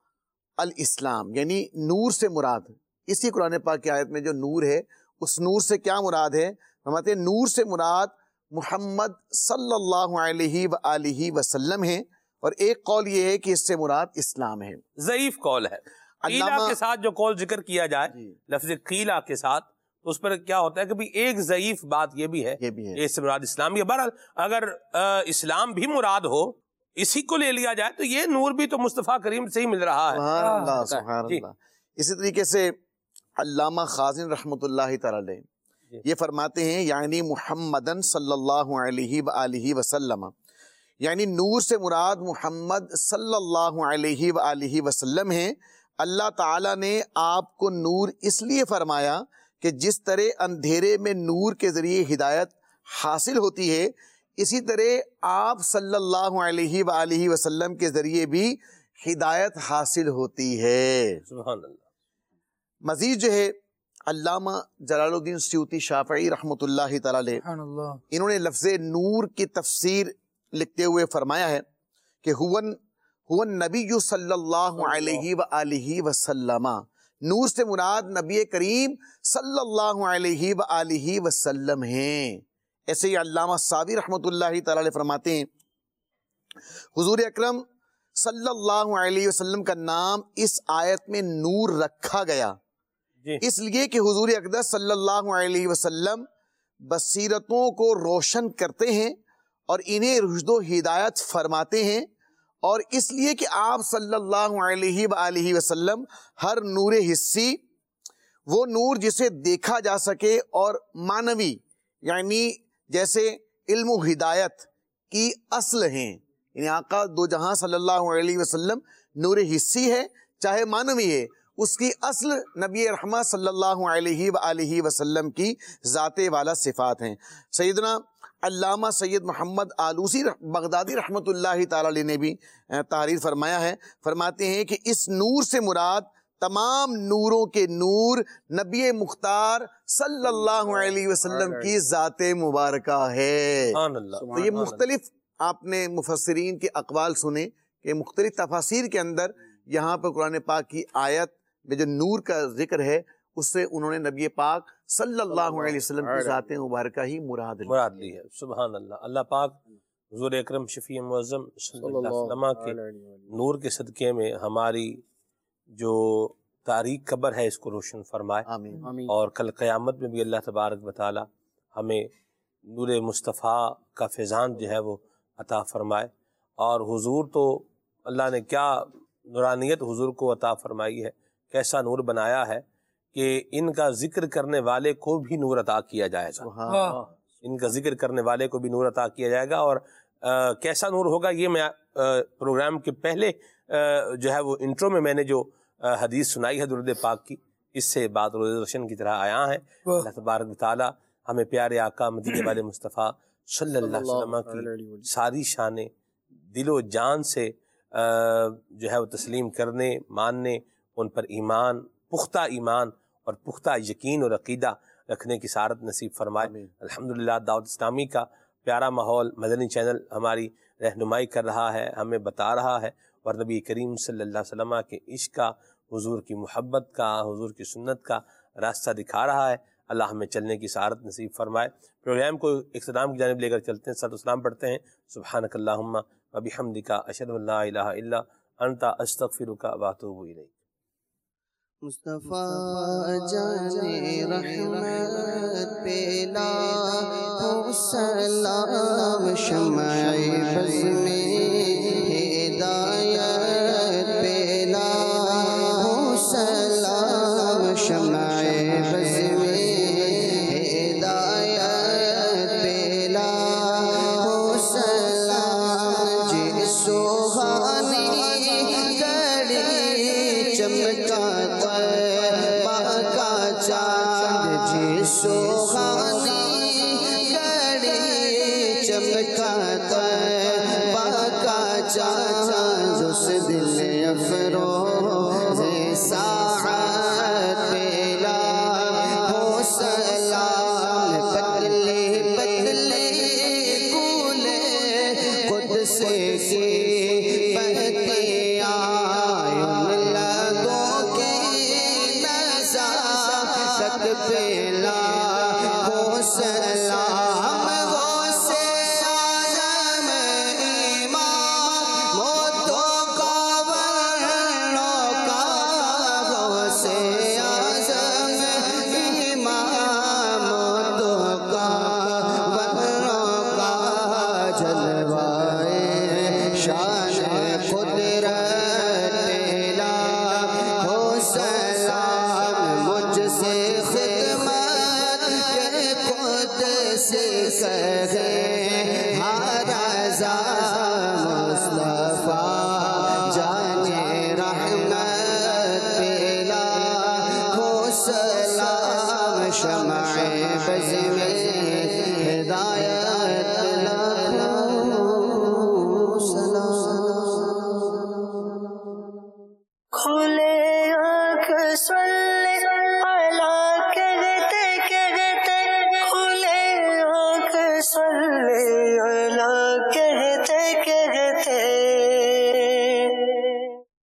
الاسلام، یعنی نور سے مراد اسی قرآن پاک کی آیت میں جو نور ہے اس نور سے کیا مراد ہے؟ فرماتے ہیں نور سے مراد محمد صلی اللہ علیہ وآلہ وسلم ہے، اور ایک قول یہ ہے کہ اس سے مراد اسلام ہے. ضعیف قول ہے. قیلہ کے ساتھ جو قول ذکر کیا جائے لفظ قیلہ کے ساتھ تو اس پر کیا ہوتا ہے کہ بھی ایک ضعیف بات یہ بھی ہے اس سے مراد اسلام ہے. بہرحال اگر اسلام بھی مراد ہو اسی کو لے لیا جائے تو یہ نور بھی تو مصطفیٰ کریم سے ہی مل رہا ہے. سبحان اللہ سبحان اللہ. اسی طریقے سے علامہ خازن رحمۃ اللہ تعالی علیہ یہ فرماتے ہیں یعنی محمدن صلی اللہ علیہ وآلہ وسلم، یعنی نور سے مراد محمد صلی اللہ علیہ وآلہ وسلم ہے. اللہ تعالیٰ نے آپ کو نور اس لیے فرمایا کہ جس طرح اندھیرے میں نور کے ذریعے ہدایت حاصل ہوتی ہے اسی طرح آپ صلی اللہ علیہ وآلہ وسلم کے ذریعے بھی ہدایت حاصل ہوتی ہے. سبحان اللہ. مزید جو ہے علامہ جلال الدین سیوطی شافعی رحمۃ اللہ تعالی علیہ انہوں نے لفظ نور کی تفسیر لکھتے ہوئے فرمایا ہے کہ هو النبی صلی اللہ علیہ وآلہ وسلم، نور سے مراد نبی کریم صلی اللہ علیہ وآلہ وسلم ہیں. ایسے ہی علامہ صابی رحمۃ اللہ تعالی علیہ فرماتے ہیں حضور اکرم صلی اللہ علیہ وسلم کا نام اس آیت میں نور رکھا گیا اس لیے کہ حضور اقدس صلی اللہ علیہ وسلم بصیرتوں کو روشن کرتے ہیں اور انہیں رشد و ہدایت فرماتے ہیں، اور اس لیے کہ آپ صلی اللہ علیہ وآلہ وسلم ہر نور حسی، وہ نور جسے دیکھا جا سکے، اور معنوی یعنی جیسے علم و ہدایت کی اصل ہیں. یعنی آقا دو جہاں صلی اللہ علیہ وسلم نور حسی ہے چاہے معنوی ہے، اس کی اصل نبی رحمہ صلی اللہ علیہ وآلہ وسلم کی ذات والا صفات ہیں. سیدنا علامہ سید محمد آلوسی بغدادی رحمۃ اللہ تعالی علیہ نے بھی تحریر فرمایا ہے. فرماتے ہیں کہ اس نور سے مراد تمام نوروں کے نور نبی مختار صلی اللہ علیہ وسلم کی ذات مبارکہ ہے. تو یہ مختلف آپ نے مفسرین کے اقوال سنے کہ مختلف تفاسیر کے اندر یہاں پر قرآن پاک کی آیت میں جو نور کا ذکر ہے اس سے انہوں نے نبی پاک صلی اللہ علیہ وسلم کی ذات مبارکہ ہی مراد لی ہے. سبحان اللہ. اللہ پاک حضور اکرم شفیع معظم صلی اللہ علیہ وسلم کے نور کے صدقے میں ہماری جو تاریک قبر ہے اس کو روشن فرمائے. آمین. اور کل قیامت میں بھی اللہ تبارک و تعالی ہمیں نور مصطفیٰ کا فیضان جو ہے وہ عطا فرمائے. اور حضور تو اللہ نے کیا نورانیت حضور کو عطا فرمائی ہے، کیسا نور بنایا ہے کہ ان کا ذکر کرنے والے کو بھی نور عطا کیا جائے گا. ان کا ذکر کرنے والے کو بھی نور عطا کیا جائے گا. اور کیسا نور ہوگا یہ میں پروگرام کے پہلے جو ہے وہ انٹرو میں نے جو حدیث سنائی ہے درود پاک کی، اس سے بات روز روشن کی طرح آیا ہے. اللہ تبارک و تعالی ہمیں پیارے آقا مدینے والے مصطفیٰ صلی اللہ علیہ وسلم کی ساری شانیں دل و جان سے جو ہے وہ تسلیم کرنے، ماننے، ان پر ایمان، پختہ ایمان اور پختہ یقین اور عقیدہ رکھنے کی سعادت نصیب فرمائے. الحمدللہ دعوت اسلامی کا پیارا ماحول مدنی چینل ہماری رہنمائی کر رہا ہے، ہمیں بتا رہا ہے، اور نبی کریم صلی اللہ علیہ وسلم کے عشق کا، حضور کی محبت کا، حضور کی سنت کا راستہ دکھا رہا ہے. اللہ ہمیں چلنے کی سعادت نصیب فرمائے. پروگرام کو اختتام کی جانب لے کر چلتے ہیں. صلاۃ و سلام پڑھتے ہیں. سبحانک اللہم و بحمدک اشہد ان لا الہ الا انت استغفرک و اتوب الیک. مصطفیٰ جانے رحمت پہ لاکھوں سلام، شمع بز میں ہدایت پہ لاکھوں سلام، شمع بز میں ہدایت پہ لاکھوں سلام. جس کہیں ہر رضا مصطفیٰ جانے رحمت پلا کھو سلام شمع بز میں ہدایت لاکھوں سلام. کھولے